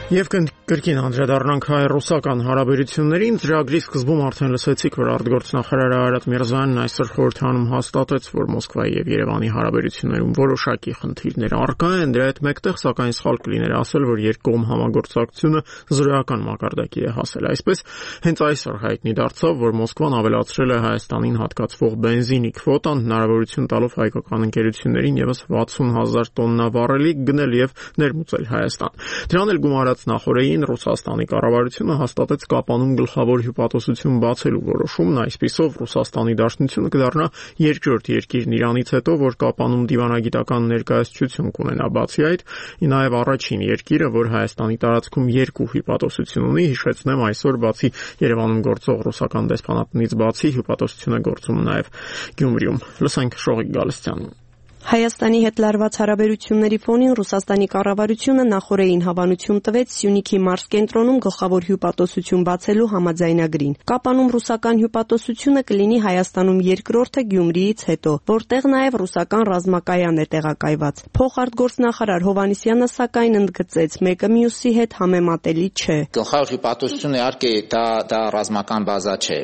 Եվ կրկին անդրադառնանք հայ-ռուսական հարաբերություններին, ծրագրի սկզբում արդեն լսեցիք, որ արտգործնախարար Արարատ Միրզոյանն այսօր խորհրդանում հաստատեց, որ Մոսկվայի եւ Երևանի հարաբերություններում որոշակի խնդիրներ առկա են, դրա հետ մեկտեղ սակայն սխալ կլիներ ասել, որ երկկողմ համագործակցությունը զրոյական մակարդակի է հասել։ Այսպես, հենց այսօր հայտնի դարձավ, որ Մոսկվան ավելացրել է Հայաստանին հատկացվող բենզինի քվոտան, հնարավորություն տալով հայկական ընկերություններին եւս 60,000 տոննա վառելիք գնել եւ ներմուծել Հայաստան։ Դրան էլ գումարած նախորդին Ռուսաստանի կառավարությունը հաստատեց Կապանում գլխավոր հյուպատոսություն բացելու որոշումն, այսպիսով Ռուսաստանի Դաշնությունը կդառնա երկրորդ երկիրն Իրանից հետո, որ Կապանում դիվանագիտական ներկայացություն կունենա։ Բացի այդ, նաև առաջին երկիրը, որ Հայաստանի տարածքում երկու հյուպատոսություն ունի, հիշեցնեմ, այսօր բացի Երևանում գործող ռուսական դեսպանատնից բացի հյուպատոսություն է գործում նաև Գյումրիում։ Լսենք Շողիկ Գալստյանին։ Հայաստանի հետ լարված հարաբերությունների ֆոնին Ռուսաստանի կառավարությունը նախորդին հավանություն տվեց Սյունիքի մարզկենտրոնում գլխավոր հյուպատոսություն բացելու համաձայնագրին։ Կապանում ռուսական հյուպատոսությունը կլինի Հայաստանում երկրորդը Գյումրիից հետո, որտեղ նաև ռուսական ռազմակայան է տեղակայված։ Փոխարտգործնախարար Հովհաննիսյանը սակայն ընդգծեց, մեկը մյուսի հետ համեմատելի չէ։ Գլխավոր հյուպատոսությունը իհարկե դա ռազմական բազա չէ,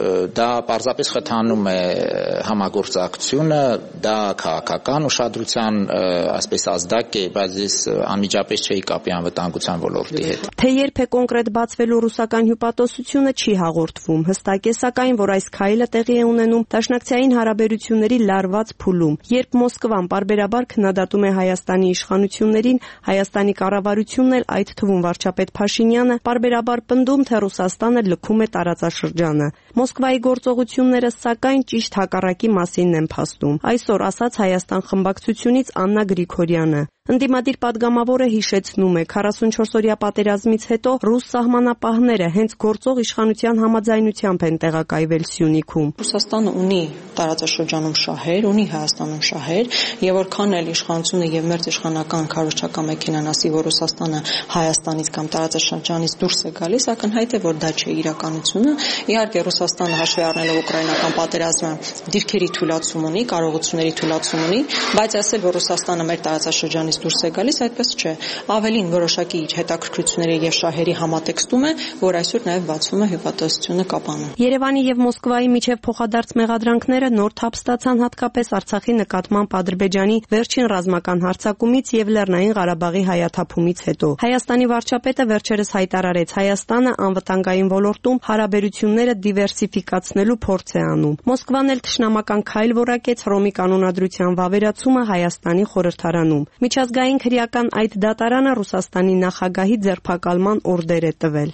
դա պարզապես խթանում է համագործակցությունը, դա քաղաքական ուշադրության այսպես ազդակ է, բայց ես անմիջապես չէի կապի անվտանգության ոլորտի հետ։ Թե երբ է կոնկրետ բացվելու ռուսական հյուպատոսությունը չի հաղորդվում, հստակ է սակայն, որ այս քայլը տեղի է ունենում դաշնակցային հարաբերությունների լարված փուլում, երբ Մոսկվան պարբերաբար քննադատում է Հայաստանի իշխանություններին, Հայաստանի կառավարությունն էլ, այդ թվում վարչապետ Փաշինյանը, պարբերաբար պնդում, թե Ռուսաստանը լքում է տարածաշրջանը։ Մոսկվայի գործողությունները սակայն ճիշտ հակառակի մասինն են փաստում։ Այսօր ասաց Հայաստան խմբակցությունից Աննա Գրիգորյանը։ Ընդդիմադիր падգամավորը հիշեցնում է 44-օրյա պատերազմից հետո ռուս սահմանապահները հենց գործող իշխանության համաձայնությամբ են տեղակայվել Սյունիքում։ Ռուսաստանը ունի տարածաշրջանում շահեր, ունի Հայաստանում շահեր, եւ որքան էլ իշխանությունը եւ մերձ իշխանական քարոզչական մեքենան ասի, որ Ռուսաստանը Հայաստանից կամ տարածաշրջանից դուրս է գալիս, ակնհայտ է, որ դա չէ իրականությունը։ Իհարկե Ռուսաստանը հաշվի առնելով ուկրաինական պատերազմը դիրքերի թույլատում ունի, կարողությունների թույլատում ունի, բայց ասել, որ Ռուսաստանը մեր տարածաշրջանից դուրս է գալիս, այդպես չէ։ Ավելին որոշակի հետաքրքրությունների եւ շահերի համատեքստում է, որ այսօր նաեւ բացվում է հյուպատոսությունը Կապանում։ Երևանի եւ Մոսկվայի միջև փոխադարձ մեղադրանքները նոր թափ ստացան հատկապես Արցախի նկատմամբ Ադրբեջանի վերջին ռազմական հարձակումից եւ Լեռնային Ղարաբաղի հայաթափումից հետո։ Հայաստանի վարչապետը վերջերս հայտարարեց, Հայաստանը անվտանգային ոլորտում հարաբերությունները դիվերսիֆիկացնելու փորձ է անում։ Մոսկվան էլ թշնամական քայլ որակեց Հռոմի կանոնադրության վավերացումը Հայաստանի խորհրդարանում։ Միջազգային քրեական այդ դատարանը Ռուսաստանի նախագահի ձերբակալման օրդեր է տվել։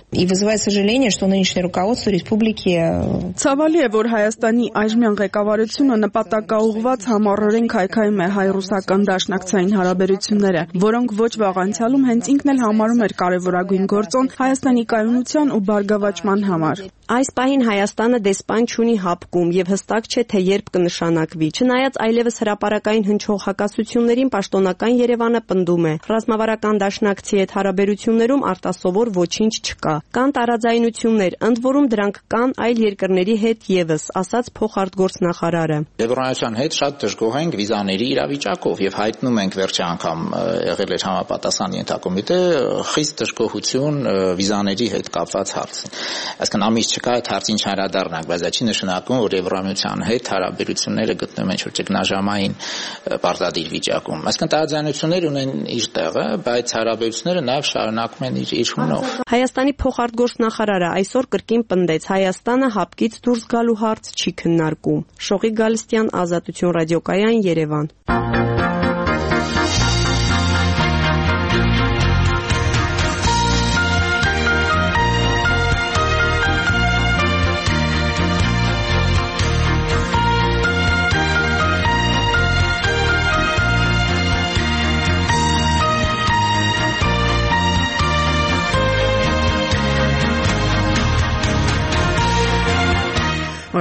Ցավալի է, որ Հայաստանի այժմյան ղեկավարությունը նպատակաուղղված համառորեն քայքայում է հայ-ռուսական դաշնակցային հարաբերությունները, որոնք ոչ վաղ անցյալում հենց ինքն էլ համարում էր կարևորագույն գործոն Հայաստանի կայունության ու բարգավաճման համար։ Այս պահին Հայաստանը դեսպան չունի հապկում եւ հստակ չէ, թե երբ կնշանակվի։ Չնայած այլևս հրապարակային հնչող հակասություններին պաշտոնական Երևանը պնդում է, ռազմավարական դաշնակցի հետ հարաբերություններում արտասովոր ոչինչ չկա։ Կան տարաձայնություններ, ընդ որում դրանք կան այլ երկրների հետ եւս, ասաց փոխարտգործնախարարը։ Լեբրանացիան հետ շատ դժգոհ ենք վիզաների իրավիճակով եւ հայտնում ենք վերջի անգամ եղել էր համապատասխան ենթակոմիտե խիստ դժգոհություն վիզաների հետ կապված հարցին։ Այսինքն ամիս չկա այդ հարցին չհարադառնանք, բայց դա չի նշանակում, որ Եվրամիության հետ հարաբերությունները գտնվում են ինչ-որ ճգնաժամային պարտադիր վիճակում։ Այսինքն տարաձայնություններ ունեն իր տեղը, բայց հարաբերությունները նաև շարունակում են իր հունով։ Հայաստանի փոխարտգործնախարարը այսօր կրկին պնդեց, Հայաստանը հապկից դուրս գալու հարց չի քննարկում։ Շողիկ Գալստյան, Ազատություն ռադիոկայան, Երևան։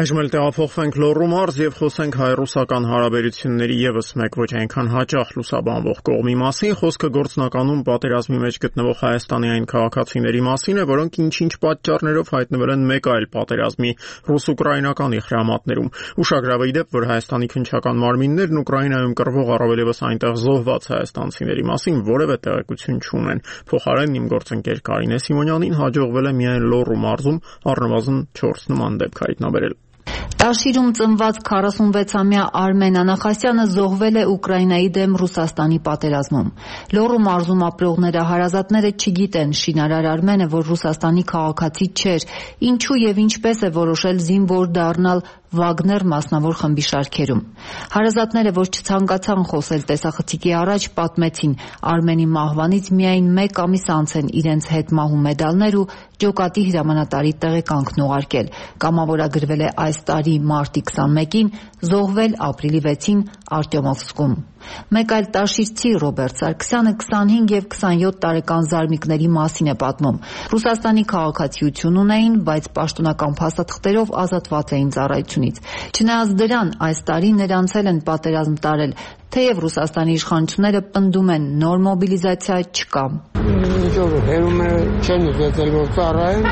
Այժմ էլ տեղափոխվենք Լոռու մարզ եւ խոսենք հայ-ռուսական հարաբերությունների եւս մեկ ոչ այնքան հաճախ լուսաբանվող կողմի մասին։ Խոսքը գործնականում պատերազմի մեջ գտնվող Հայաստանի այն քաղաքացիների մասին է, որոնք ինչ-ինչ պատճառներով հայտնվել են մեկ այլ պատերազմի ռուս-ուկրաինական իշխանատներում։ Ուշագրավ է ի դեպ, որ Հայաստանի քննչական մարմիններն Ուկրաինայում կռվող առավելևս այնտեղ զոհված հայաստանցիների մասին որևէ տեղեկություն չունեն։ Փոխարենն իմ գործընկեր Կարինե Սիմոնյանին հաջողվել է միայն Լոռու մարզում առնվազն 4 նման դեպք հայտնաբերել։ Տաշիրում ծնված 46-ամյա Արմեն Անախասյանը զոհվել է Ուկրաինայի դեմ Ռուսաստանի պատերազմում։ Լոռու մարզում ապրողները հարազատները չգիտեն շինարար Արմենը, որ Ռուսաստանի քաղաքացի չէր, ինչու եւ ինչպես է որոշել զինվոր դառնալ Վագներ մասնավոր խմբի շարքերում։ Հարազատները, որ չցանկացան խոսել տեսախցիկի առաջ, պատմեցին Արմենի մահվանից միայն 1 ամիս անց են իրենց հետ մահու մեդալներ ու ջոկատի հրամանատարի տեղեկանքն ուղարկել։ Կամավորագրվել է այս տարի մարտի 21-ին, զոհվել ապրիլի 6-ին Արտյոմովսկում։ Մեկ այլ տաշիրցի Ռոբերտ Սարգսյանը 25 եւ 27 տարեկան զարմիկների մասին է պատմում։ Ռուսաստանի քաղաքացիություն ունեին, բայց պաշտոնական փաստաթղթերով ազատված էին ծառայությունից։ Չնայած դրան, այս տարի նրանցել են պատերազմ տարել, թեև Ռուսաստանի իշխանությունները պնդում են նոր մոբիլիզացիա չկա։ Հերում չեն ուզեցել որ ծառայեն,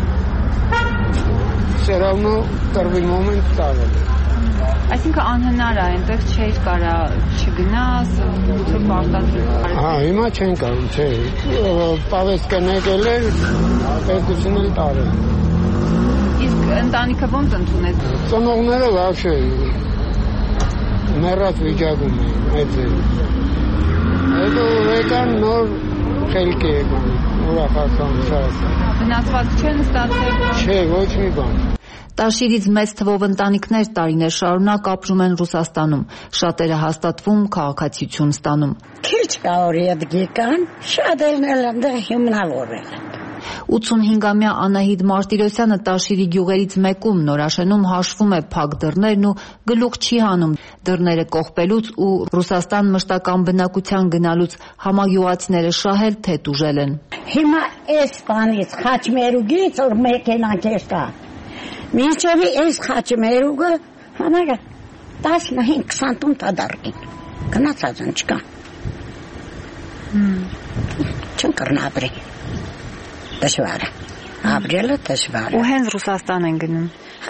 все равно первый момент տարել։ Այսինքն անհնար է, այնտեղ չէր կարա չգնաս, ոչ պարտադրել։ Հա, հիմա չեն կարող, չէ։ Պավեսկեն եկել էր, պետքություն էլ տարել։ Իսկ ընտանիքը ո՞նց ընդունեց։ Ծնողները вообще մեռած վիճակում էին, այդ է։ Հետո եկան նոր խելքի եկան, ուրախացան շատ։ Վնասված չեն ստացել։ Չէ, ոչ մի բան։ Տաշիրից մեծ թվով ընտանիքներ տարիներ շարունակ ապրում են Ռուսաստանում, շատերը հաստատվում քաղաքացիություն ստանում։ Քիչ կարելի է դգեկան, շատերն էլ այնտեղ հիմնավոր են։ 85-ամյա Անահիտ Մարտիրոսյանը Տաշիրի գյուղերից մեկում Նորաշենում հաշվում է փակ դռներն ու գլուխ չի հանում դռները կողպելուց ու Ռուսաստան մշտական բնակության գնալուց համագյուղացիները շահել թե տուժել են։ Հիմա այս բանից խաչմերուգից որ մեքենան կերտա Մինչև այս խաչմերուգը համարը 15-20 տուն տադարկին, գնացած են չկա, չեն կրն ապրի, դժվար է, ապրելը դժվար է։ Ու հենց Ռուսաստան են գնում։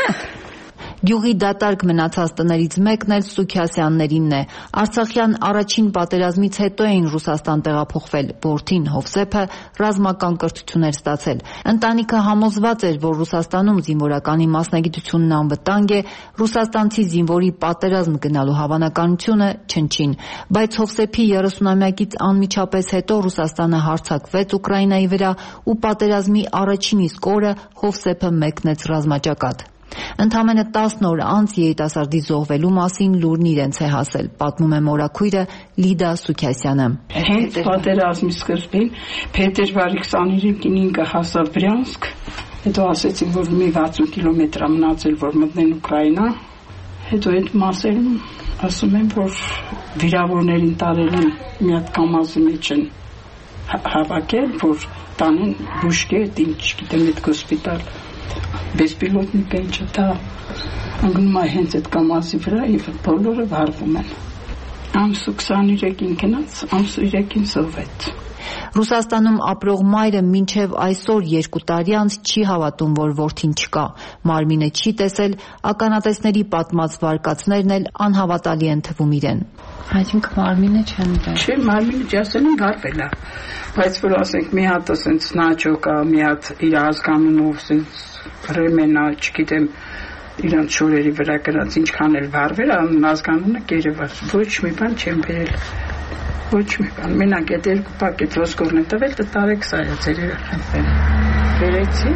Գյուղի դատարկ մնացած տներից մեկն էլ Սուքյասյաններինն է։ Արցախյան առաջին պատերազմից հետո էին Ռուսաստան տեղափոխվել, որդին Հովսեփը ռազմական կրթություններ ստացել։ Ընտանիքը համոզված էր, որ Ռուսաստանում զինվորականի մասնագիտությունն անվտանգ է, ռուսաստանցի զինվորի պատերազմ գնալու հավանականությունը չնչին։ Բայց Հովսեփի 30-ամյակից անմիջապես հետո Ռուսաստանը հարձակվեց Ուկրաինայի վրա ու պատերազմի առաջին իսկ օրը Հովսեփը մեկնեց ռազմաճակատ։ Ընդամենը 10 օր անց երիտասարդի զոհվելու մասին լուրն իրենց է հասել, պատմում է մորաքույրը Լիդա Սուքյասյանը։ Հենց պատերազմի սկզբին փետրվարի 29-ին հասավ Բրյանսկ, հետո ասեցին, որ մի 60 կիլոմետր մնացել, որ մտնեն Ուկրաինա, հետո այդ մասերում ասում են, որ վիրավորներին տարել են մի հատ կամազի մեջ են հավաքել, որ տանեն բուժկետ, ինչ գիտեմ, այդ հոսպիտալ Բեսպիլոտնիկ են չտա անգնում է հենց այդ կամազի վրա և բոլորը վարվում են։ Ամսու 23-ին գնաց, ամսու 3-ին զոհվեց։ Ռուսաստանում ապրող մայրը մինչև այսօր 2 տարի անց չի հավատում, որ որդին չկա։ Մարմինը չի տեսել, ականատեսների պատմած վարկածներն էլ անհավատալի են թվում իրեն։ Այսինքն մարմինը չեն դել։ Չէ, մարմինը ջասեն են վարվել է, բայց որ ասենք մի հատ ասենց նաճոկ է, մի հատ իր ազգանունով ասենց ռեմենա, չգիտեմ, իրանց շորերի վրա գրած ինչքան էլ վարվել, ազգանունը կերևաց, ոչ մի բան չեն բերել, ոչ մի բան, մենակ այդ 2 պակետ ոսկորն են տվել, տարեք սա է ձեր երախանքները, բերեցի,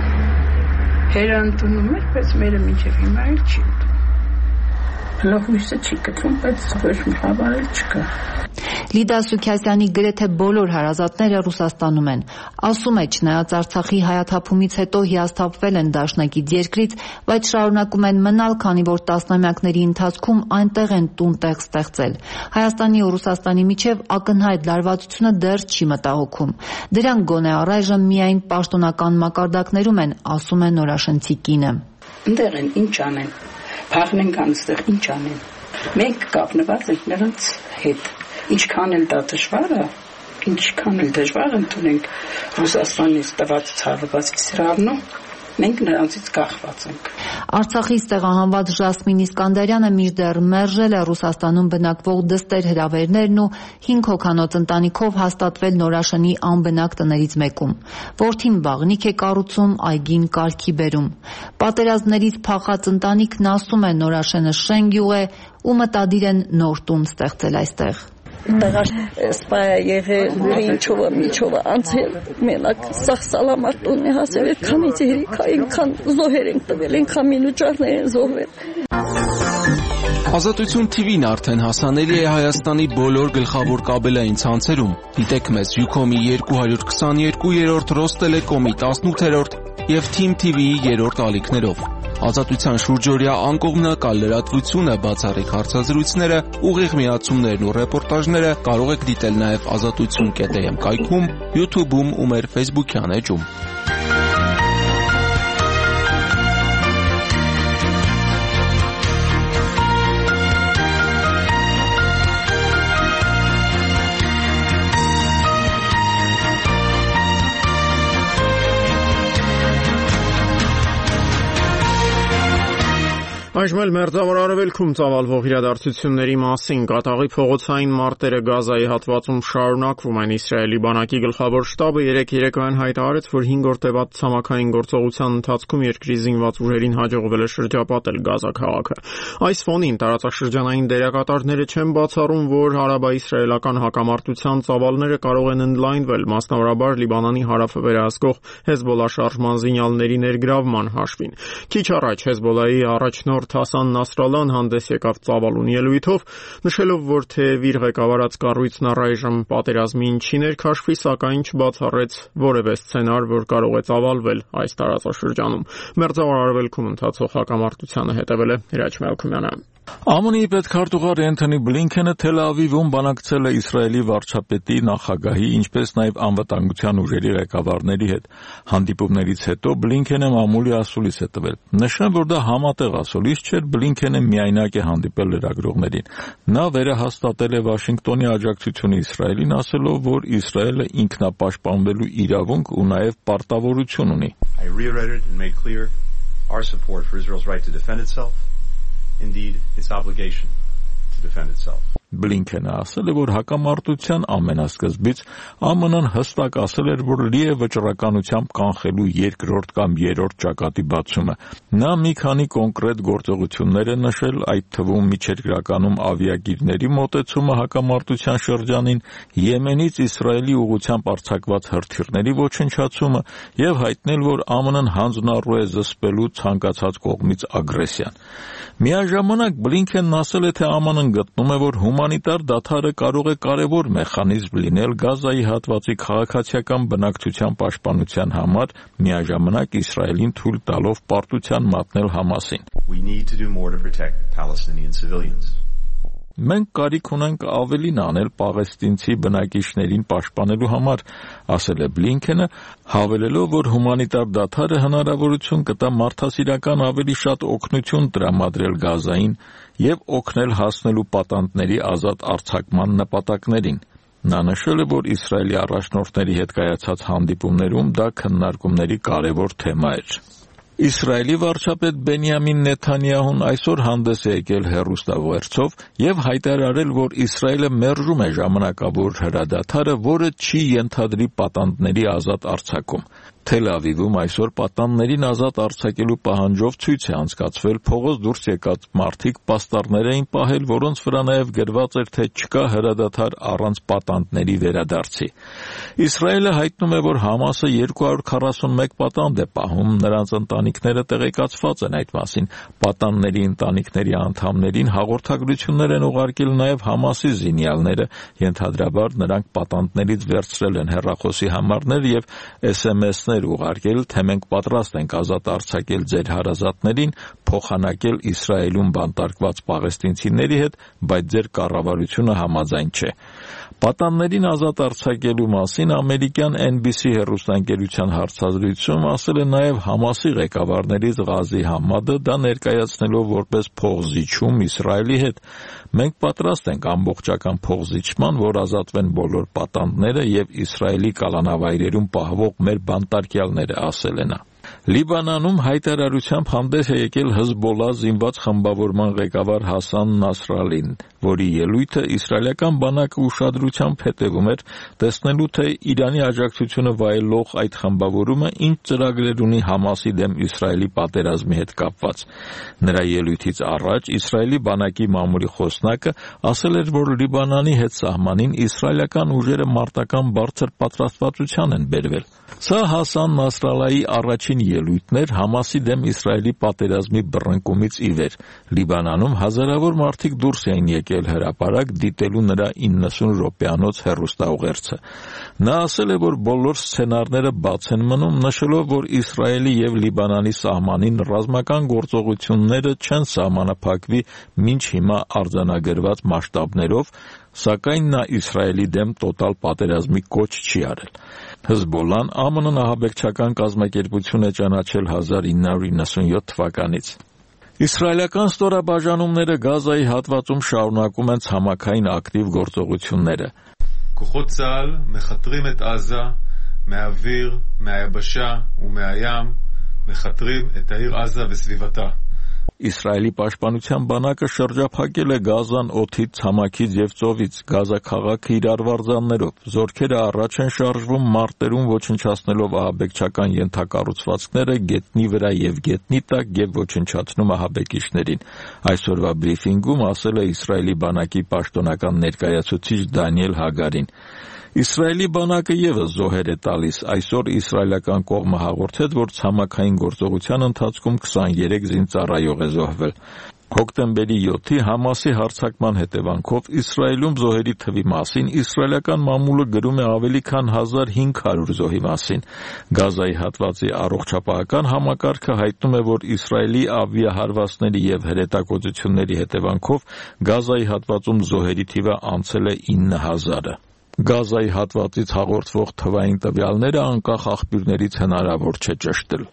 հերը ընդունում էր, բայց մերը մինչև հիմա էլ չի ընդունում, լոխույսը չի կտրում, բայց ոչ մի խավար էլ չկա։ Լիդա Սուքյասյանի գրեթե բոլոր հարազատները Ռուսաստանում են։ Ասում է, չնայած Արցախի հայաթափումից հետո հիասթափվել են դաշնակից երկրից, բայց շարունակում են մնալ, քանի որ տասնամյակների ընթացքում այնտեղ են տուն-տեղ ստեղծել։ Հայաստանի ու Ռուսաստանի միջև ակնհայտ լարվածությունը դեռ չի մտահոգում։ Դրանք գոնե առայժմ միայն պաշտոնական մակարդակներում են, ասում է Նորաշենցի կինը։ Ընդեղ են ինչ անեն։ Թաղնենք անստեղ ինչ անեն։ Մենք կապնված ենք նրանց հետ։ Ինչքան էլ դա դժվար է, ինչքան էլ դժվար ընդունենք Ռուսաստանից տված ցավվածքի սրավնո, մենք նրանցից կախված ենք։ Արցախից տեղահանված Ժասմին Իսկանդարյանը մինչդեռ մերժել է Ռուսաստանում բնակվող դստեր հրավերներն ու 5 հոգանոց ընտանիքով հաստատվել Նորաշենի անբնակ տներից մեկում։ Որդին բաղնիք է կառուցում, այգին կարգի բերում։ Պատերազմներից փախած ընտանիքն ասում է Նորաշենը շեն գյուղ է ու մտադիր են նոր տուն ստեղծել այստեղ։ Տեղաշ սպայա եղել միջովը անցել մենակ սաղ սալամարտուն է հասել այդքանից երիքա ինքան զոհեր ենք տվել ինքան մինուճարներ են զոհվել Ազատություն TV-ն արդեն հասանելի է Հայաստանի բոլոր գլխավոր կաբելային ցանցերում։ Դիտեք մեզ Ucom-ի 222-րդ, Ռոստելեկոմի 18-րդ և Team TV-ի 3-րդ ալիքներով։ Ազատության շուրջօրյա անկողմնակալ լրատվությունը, բացառիկ հարցազրույցները, ուղիղ միացումներն ու ռեպորտաժները կարող եք դիտել նաև azatutsun.am կայքում, YouTube-ում ու մեր Facebook-յան էջում։ Այժմ էլ մերձավոր արևելքում ծավալվող իրադարձությունների մասին կատաղի փողոցային մարտերը Գազայի հատվածում շարունակվում են։ Իսրայելի բանակի գլխավոր շտաբը երեկոյան հայտարարեց, որ 5 օր տևած ցամաքային գործողության ընթացքում երկրի զինված ուժերին հաջողվել է շրջապատել Գազա քաղաքը։ Այս ֆոնին տարածաշրջանային դերակատարները չեն բացառում, որ հարաբա-իսրայելական հակամարտության ծավալները կարող են ընդլայնվել, մասնավորաբար Լիբանանի հարավը վերահսկող Հեզբոլլա շարժման զինյալների ներգրավման հաշվին։ Քիչ առաջ Հեզբոլլայի առաջնորդ Հասան Նասրալլան հանդես եկավ ծավալուն ելույթով, նշելով, որ թեև իր ղեկավարած կառույցն առայժմ պատերազմին չի ներքաշվի, սակայն չբացառեց որևէ սցենար, որ կարող է ծավալվել այս տարածաշրջանում։ Մերձավոր արևելքում ընթացող հակամարտությանը հետևել է Հրաչ Մելքումյանը։ ԱՄՆ-ի պետքարտուղար Էնթոնի Բլինքենը Թել Ավիվում բանակցել է Իսրայելի վարչապետի, նախագահի, ինչպես նաև անվտանգության ուժերի ղեկավարների հետ։ Հանդիպումներից հետո Բլինքենը մամուլի ասուլիս է տվել։ Նշեմ, որ դա համատեղ ասուլիս չէր, Բլինքենը միայնակ է հանդիպել լրագրողներին։ Նա վերահաստատել է Վաշինգտոնի աջակցությունը Իսրայելին, ասելով, որ Իսրայելը ինքնապաշտպանվելու իրավունք ու նաև պարտավորություն ունի։ I reiterated and made clear our support for Israel's right to defend itself. Indeed, its obligation to defend itself. Բլինքենը ասել է, որ հակամարտության ամենասկզբից ԱՄՆ-ն հստակ ասել էր, որ լի է վճռականությամբ կանխելու երկրորդ կամ երրորդ ճակատի բացումը։ Նա մի քանի կոնկրետ գործողություններ է նշել, այդ թվում միջերկրականում ավիագիրների մոտեցումը հակամարտության շրջանին, Եմենից Իսրայելի ուղղությամբ արձակված հրթիռների ոչնչացումը եւ հայտնել, որ ԱՄՆ-ն հանձնառու է զսպելու ցանկացած կողմից ագրեսիան։ Միաժամանակ Բլինքենն ասել է, թե ԱՄՆ-ն գտնում է, որ հումանիտար դադարը կարող է կարևոր մեխանիզմ լինել Գազայի հատվածի քաղաքացիական բնակչության պաշտպանության համար, միաժամանակ Իսրայելին թույլ տալով պարտության մատնել Համասին։ We need to do more to protect Palestinian civilians. Մենք կարիք ունենք ավելին անել պաղեստինցի բնակիչներին պաշտպանելու համար, ասել է Բլինքենը, հավելելով, որ հումանիտար դադարը հնարավորություն կտա մարդասիրական ավելի շատ օգնություն տրամադրել Գազային եւ օգնել հասնելու պատանդների ազատ արձակման նպատակներին։ Նա նշել է, որ Իսրայելի առաջնորդների հետ կայացած հանդիպումներում դա քննարկումների կարևոր թեմա էր։ Իսրայելի վարչապետ Բենյամին Նեթանյահուն այսօր հանդես է եկել հեռուստավերցով եւ հայտարարել, որ Իսրայելը մերժում է ժամանակավոր հրադադարը, որը չի ենթադրի պատանդների ազատ արձակում։ Թել Ավիվում այսօր պատանդներին ազատ արձակելու պահանջով ցույց է անցկացվել, փողոց դուրս եկած մարդիկ պաստառներ էին պահել, որոնց վրա նաև գրված էր, թե չկա հրադադար առանց պատանդների վերադարձի։ Իսրայելը հայտնում է, որ Համասը 241 պատանդ է պահում, նրանց ընտանիքները տեղեկացված են այդ մասին։ Պատանդների ընտանիքների անդամներին հաղորդագրություններ են ուղարկել նաև Համասի զինյալները, ենթադրաբար նրանք պատանդներից վերցրել են հեռախոսի համարներ եւ SMS-ներ ուղարկել, թե մենք պատրաստ ենք ազատ արձակել ձեր հարազատներին, փոխանակել Իսրայելում բանտարկված պաղեստինցիների հետ, բայց ձեր կառավարությունը համաձայն չէ։ Պատաններին ազատ արձակելու մասին ամերիկյան NBC հեռուստաընկերության հարցազրույցում ասել է նաև Համասի ղեկավարներից Ղազի Համադը, դա ներկայացնելով որպես փողզիչում Իսրայելի հետ։ Մենք պատրաստ ենք ամբողջական փողզիչման, որ ազատվեն բոլոր պատանդները եւ Իսրայելի կալանավայրերում պահվող մեր բանտարկյալները, ասել է նա։ Լիբանանում հայտարարությամբ հանդես է եկել Հզբոլլահ զինված խմբավորման ղեկավար Հասան Նասրալին, որի ելույթը իսրայելական բանակը ուշադրությամբ հետևում էր, տեսնելու թե Իրանի աջակցությունը վայելող այդ խմբավորումը ինչ ծրագրեր ունի Համասի դեմ Իսրայելի պատերազմի հետ կապված։ Նրա ելույթից առաջ Իսրայելի բանակի մամուլի խոսնակը ասել էր, որ Լիբանանի հետ սահմանին իսրայելական ուժերը մարտական բարձր պատրաստվածության են բերվել։ Սա Հասան Նասրալլահի առաջին ելույթն էր Համասի դեմ Իսրայելի պատերազմի բռնկումից ի վեր։ Լիբանանում հազարավոր մարդիկ դուրս էին եկել հրապարակ դիտելու նրա 90 րոպեանոց հեռուստաուղերձը։ Նա ասել է, որ բոլոր սցենարները բաց են մնում, նշելով, որ Իսրայելի եւ Լիբանանի սահմանին ռազմական գործողությունները չեն սահմանափակվի մինչ հիմա արձանագրված մասշտաբներով, սակայն նա Իսրայելի դեմ տոտալ պատերազմի կոչ չի արել։ Հզբոլլահն ԱՄՆ ահաբեկչական կազմակերպություն է ճանաչել 1997 թվականից։ Իսրայելական ստորաբաժանումները Գազայի հատվածում շարունակում են ցամաքային ակտիվ գործողությունները։ כוחות צה"ל מחתרים את עזה מהאוויר, מהיבשה ומהים, מחתרים את העיר עזה וסביבתה. Իսրայելի պաշտպանության բանակը շրջափակել է Գազան օդից, ցամաքից եւ ծովից, Գազա քաղաքը իր արվարձաններով։ Զորքերը առաջ են շարժվում մարտերում ոչնչացնելով ահաբեկչական ենթակառուցվածքները գետնի վրա եւ գետնի տակ եւ ոչնչացնում ահաբեկիչներին։ Այսօրվա բրիֆինգում ասել է Իսրայելի բանակի պաշտոնական ներկայացուցիչ Դանիել Հագարին։ Իսրայելի բանակը եւս զոհեր է տալիս։ Այսօր իսրայելական կողմը հաղորդեց, որ ցամաքային գործողության ընթացքում 23 զինծառայող է զոհվել։ Հոկտեմբերի 7-ի Համասի հարձակման հետևանքով Իսրայելում զոհերի թվի մասին իսրայելական մամուլը գրում է ավելի քան 1500 զոհի մասին։ Գազայի հատվածի առողջապահական համակարգը հայտնում է, որ Իսրայելի ավիահարվածների եւ հրետակոծությունների հետևանքով Գազայի հատվածում զոհերի թիվը անցել է 9000-ը։ Գազայի հատվածից հաղորդվող թվային տվյալները անկախ աղբյուրներից հնարավոր չէ ճշտել։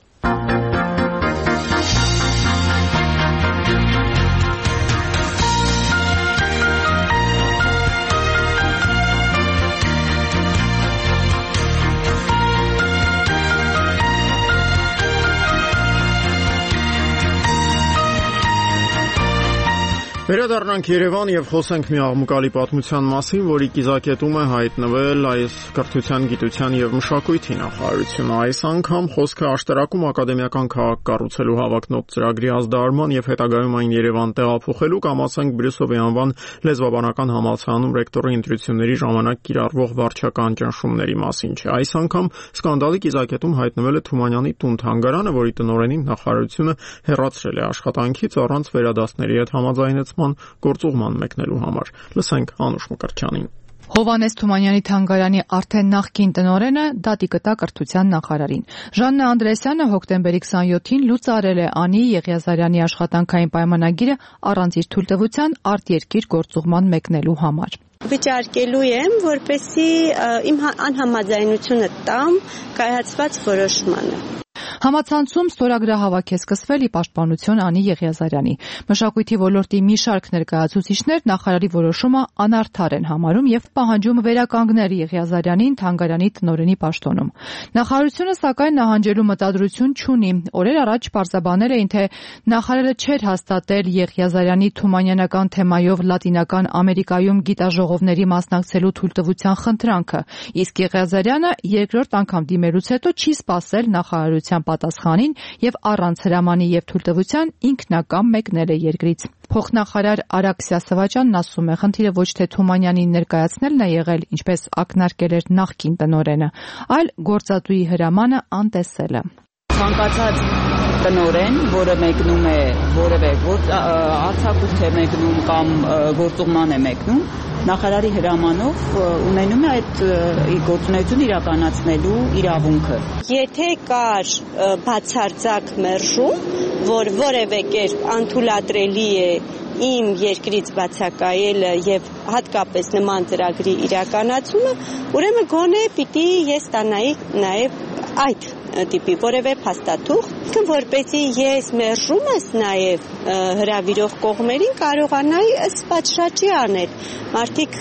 Վերադառնանք Երևան եւ խոսենք մի աղմուկալի պատմության մասին, որի կիզակետում է հայտնվել այս կրթության, գիտության եւ մշակույթի նախարարությունը։ Այս անգամ խոսքը աշտարակում ակադեմիական քաղաք կառուցելու հավակնոտ ծրագրի ազդարարման եւ հետագայում այն Երևան տեղափոխելու կամ ասենք Բրյուսովի անվան լեզվաբանական համալսարանում ռեկտորի ընտրությունների ժամանակ կիրառվող վարչական ճնշումների մասին չէ։ Այս անգամ սկանդալի կիզակետում հայտնվել է Թումանյանի տուն-թանգարանը, որի տնօրենին նախարարությունը հեռացրել է աշխատանքից առանց վերադասների հետ համաձայնեցման գործուղման մեկնելու համար։ Լսենք Անուշ Մկրտչյանին։ Հովհաննես Թումանյանի թանգարանի արդեն նախկին տնօրենը դատի կտա կրթության նախարարին։ Ժաննա Անդրեասյանը հոկտեմբերի 27-ին լուծարել է Անի Եղիազարյանի աշխատանքային պայմանագիրը առանց իր թույլտվության արտերկիր գործուղման մեկնելու համար։ Վիճարկելու եմ, որպեսզի իմ անհամաձայնությունը տամ կայացված որոշմանը։ Համացանցում ստորագրահավաք է սկսվել ի պաշտպանություն Անի Եղիազարյանի։ Մշակույթի ոլորտի մի շարք ներկայացուցիչներ նախարարի որոշումը անարդար են համարում եւ պահանջում վերականգնել Եղիազարյանին թանգարանի տնօրենի պաշտոնում։ Նախարարությունը սակայն նահանջելու մտադրություն չունի։ Օրեր առաջ պարզաբանել էին, թե նախարարը չէր հաստատել Եղիազարյանի թումանյանական թեմայով Լատինական Ամերիկայում գիտաժողովների մասնակցելու թույլտվության խնդրանքը, իսկ Եղիազարյանը երկրորդ անգամ դիմելուց հետո չի սպասել նախարարության պատասխանին եւ առանց հրամանի եւ թույլտվության ինքնակամ մեկնել է երկրից։ Փոխնախարար Արաքսիա Սվաճյանն ասում է, խնդիրը ոչ թե Թումանյանին ներկայացնելն է եղել, ինչպես ակնարկել էր նախկին տնօրենը, այլ գործատուի հրամանը անտեսելը։ Ցանկացած տնօրեն, որը մեկնում է որևէ արձակուրդ է մեկնում կամ գործուղման է մեկնում, նախարարի հրամանով ունենում է այդ գործունեությունը իրականացնելու իրավունքը։ Եթե կար բացարձակ մերժում, որ որևէ կերպ անթույլատրելի է իմ երկրից բացակայելը եւ հատկապես նման ծրագրի իրականացումը, ուրեմն գոնե պիտի ես ստանայի նաեւ այդ տիպի որևէ փաստաթուղթ, որպեսզի ես մերժումս նաև հրավիրող կողմերին կարողանայի ըստ պատշաճի անել։ Մարդիկ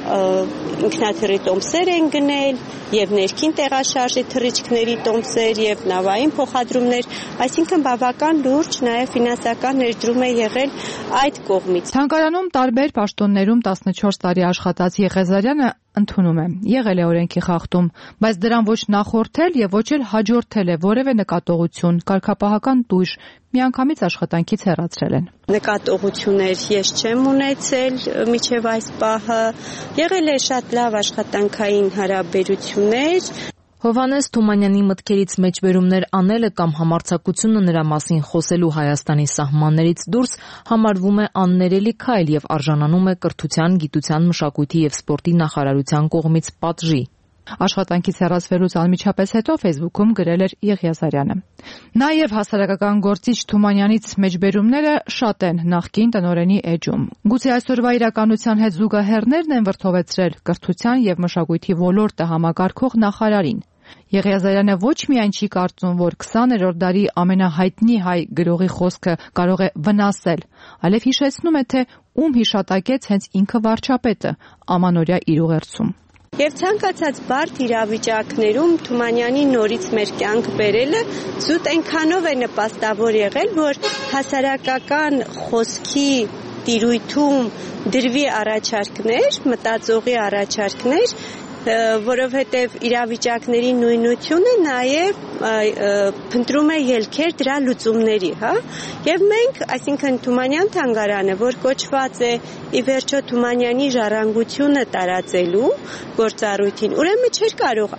ինքնաթիռի տոմսեր են գնել եւ ներքին տեղաշարժի թռիչքների տոմսեր եւ նավային փոխադրումներ, այսինքն բավական լուրջ նաև ֆինանսական ներդրում է եղել այդ կողմից։ Թանգարանում տարբեր պաշտոններում 14 տարի աշխատած Եղիազարյանը ընդունում է, եղել է օրենքի խախտում, բայց դրան ոչ նախորդել եւ ոչ էլ հաջորդել է որևէ նկատողություն, կարգապահական տույժ, միանգամից աշխատանքից հեռացրել են։ Նկատողություններ ես չեմ ունեցել մինչև այս պահը, եղել է շատ լավ աշխատանքային հարաբերություններ։ Հովհաննես Թումանյանի մտքերից մեջբերումներ անելը կամ համարձակությունը նրա մասին խոսելու Հայաստանի սահմաններից դուրս համարվում է աններելի քայլ եւ արժանանում է կրթության, գիտության, մշակույթի եւ սպորտի նախարարության կողմից պատժի։ Աշխատանքից հեռացվելուց անմիջապես հետո Facebook-ում գրել էր Եղիազարյանը։ Նաև հասարակական գործիչ Թումանյանից մեջբերումները շատ են նախկին տնօրենի էջում։ Գուցե այսօրվա իրականության հետ զուգահեռներն են վրդովեցրել կրթության եւ մշակույթի ոլորտը համակարգող նախարարին։ Եղիազարյանը ոչ միայն չի կարծում, որ 20-րդ դարի ամենահայտնի հայ գրողի խոսքը կարող է վնասել, այլև հիշեցնում է, թե ում հիշատակեց հենց ինքը վարչապետը ամանորյա իր ուղերձում։ Եվ ցանկացած բարդ իրավիճակներում Թումանյանի նորից մեր կյանք բերելը զուտ այնքանով է նպաստավոր եղել, որ հասարակական խոսքի տիրույթում դրվի առաջարկներ, մտածողի առաջարկներ, որովհետև իրավիճակների նույնությունը նաև փնտրում է ելքեր դրա լուծումների, հա? Եվ մենք, այսինքն Թումանյան թանգարանը, որ կոչված է ի վերջո Թումանյանի ժառանգությունը տարածելու գործառույթին, ուրեմն չէր կարող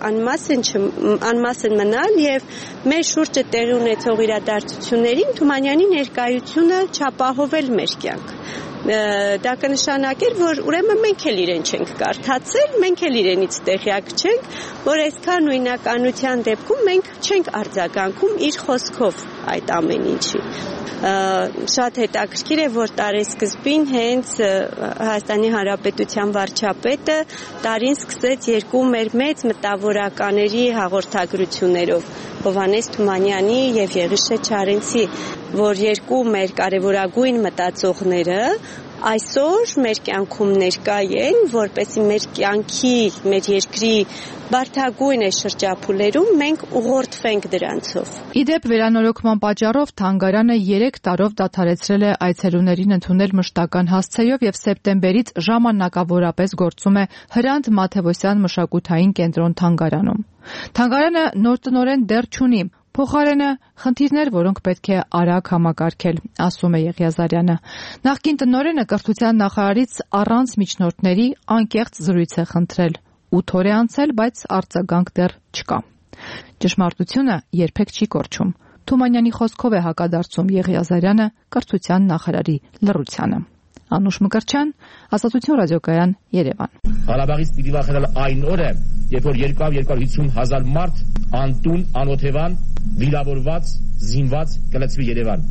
անմասն մնալ եւ մեր շուրջը տեղի ունեցող իրադարձություններին Թումանյանի ներկայությունը չապահովել մեր կյանք։ Դա կնշանակեր, որ ուրեմն մենք էլ իրեն չենք կարդացել, մենք էլ իրենից տեղյակ չենք, որ այսքան նույնականության դեպքում մենք չենք արձագանքում իր խոսքով այդ ամեն ինչի։ Շատ հետաքրքիր է, որ տարեսկզբին հենց Հայաստանի Հանրապետության վարչապետը տարին սկսեց երկու մեր մեծ մտավորականների հաղորդագրություններով, Հովհաննես Թումանյանի եւ Եղիշե Չարենցի, որ երկու մեր կարևորագույն մտածողները այսօր մեր կյանքում ներկա են, որպեսզի մեր կյանքի, մեր երկրի բարդագույն շրջափուլերում մենք ուղղորդվենք դրանցով։ Իդեպ վերանորոգման պատճառով թանգարանը 3 տարով դադարեցրել է այցելուներին ընդունել մշտական հասցեով եւ սեպտեմբերից ժամանակավորապես գործում է Հրանտ Մաթեոսյան մշակութային կենտրոն թանգարանում։ Թանգարանը նոր տնօրեն դեռ չունի։ Փոխարենը խնդիրներ, որոնք պետք է արագ համակարգել, ասում է Եղիազարյանը։ Նախկին տնօրենը կրթության նախարարից առանց միջնորդների անկեղծ զրույց է խնդրել։ 8 օր է անցել, բայց արձագանք դեռ չկա։ Ճշմարտությունը երբեք չի կորչում։ Թումանյանի խոսքով է հակադարձում Եղիազարյանը կրթության նախարարի լռությանը։ Անուշ Մկրտչյան, Ազատություն ռադիոկայան, Երևան։ Ղարաբաղից պիտի վախենալ այն օրը, երբ որ 250,000 մարդ անտուն, անօթևան, վիրավորված, զինված կլցվի Երևան։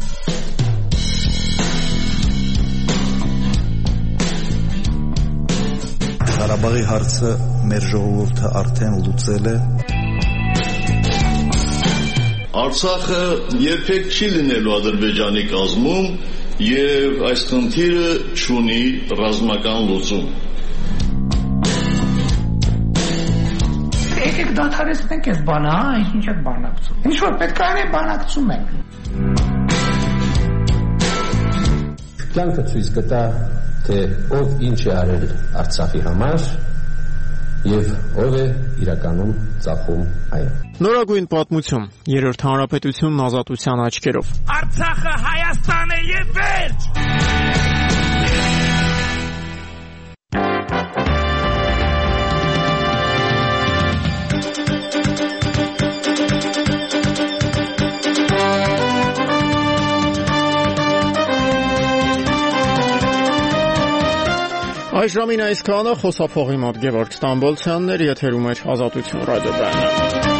Ղարաբաղի հարցը մեր ժողովուրդը արդեն լուծել է։ Արցախը երբեք չի լինելու Ադրբեջանի կազմում եւ այս խնդիրը չունի ռազմական լուծում։ Եկեք դադարեցնենք այս բանը, ինչ եք բանակցում։ Ինչ որ պետք է բանակցում ենք։ Կյանքը ցույց կտա, թե ով ինչ է արել Արցախի համար եւ ով է իրականում ծախում այն։ Նորագույն պատմություն, Երրորդ հանրապետությունն ազատության աչքերով։ Արցախը Հայաստան է եւ վերջ։ Այս ժամին այսքանը խոսափողի մոտ Գևորգ Ստամբոլցյանն էր, եթերում էր Ազատություն ռադիոկայանը։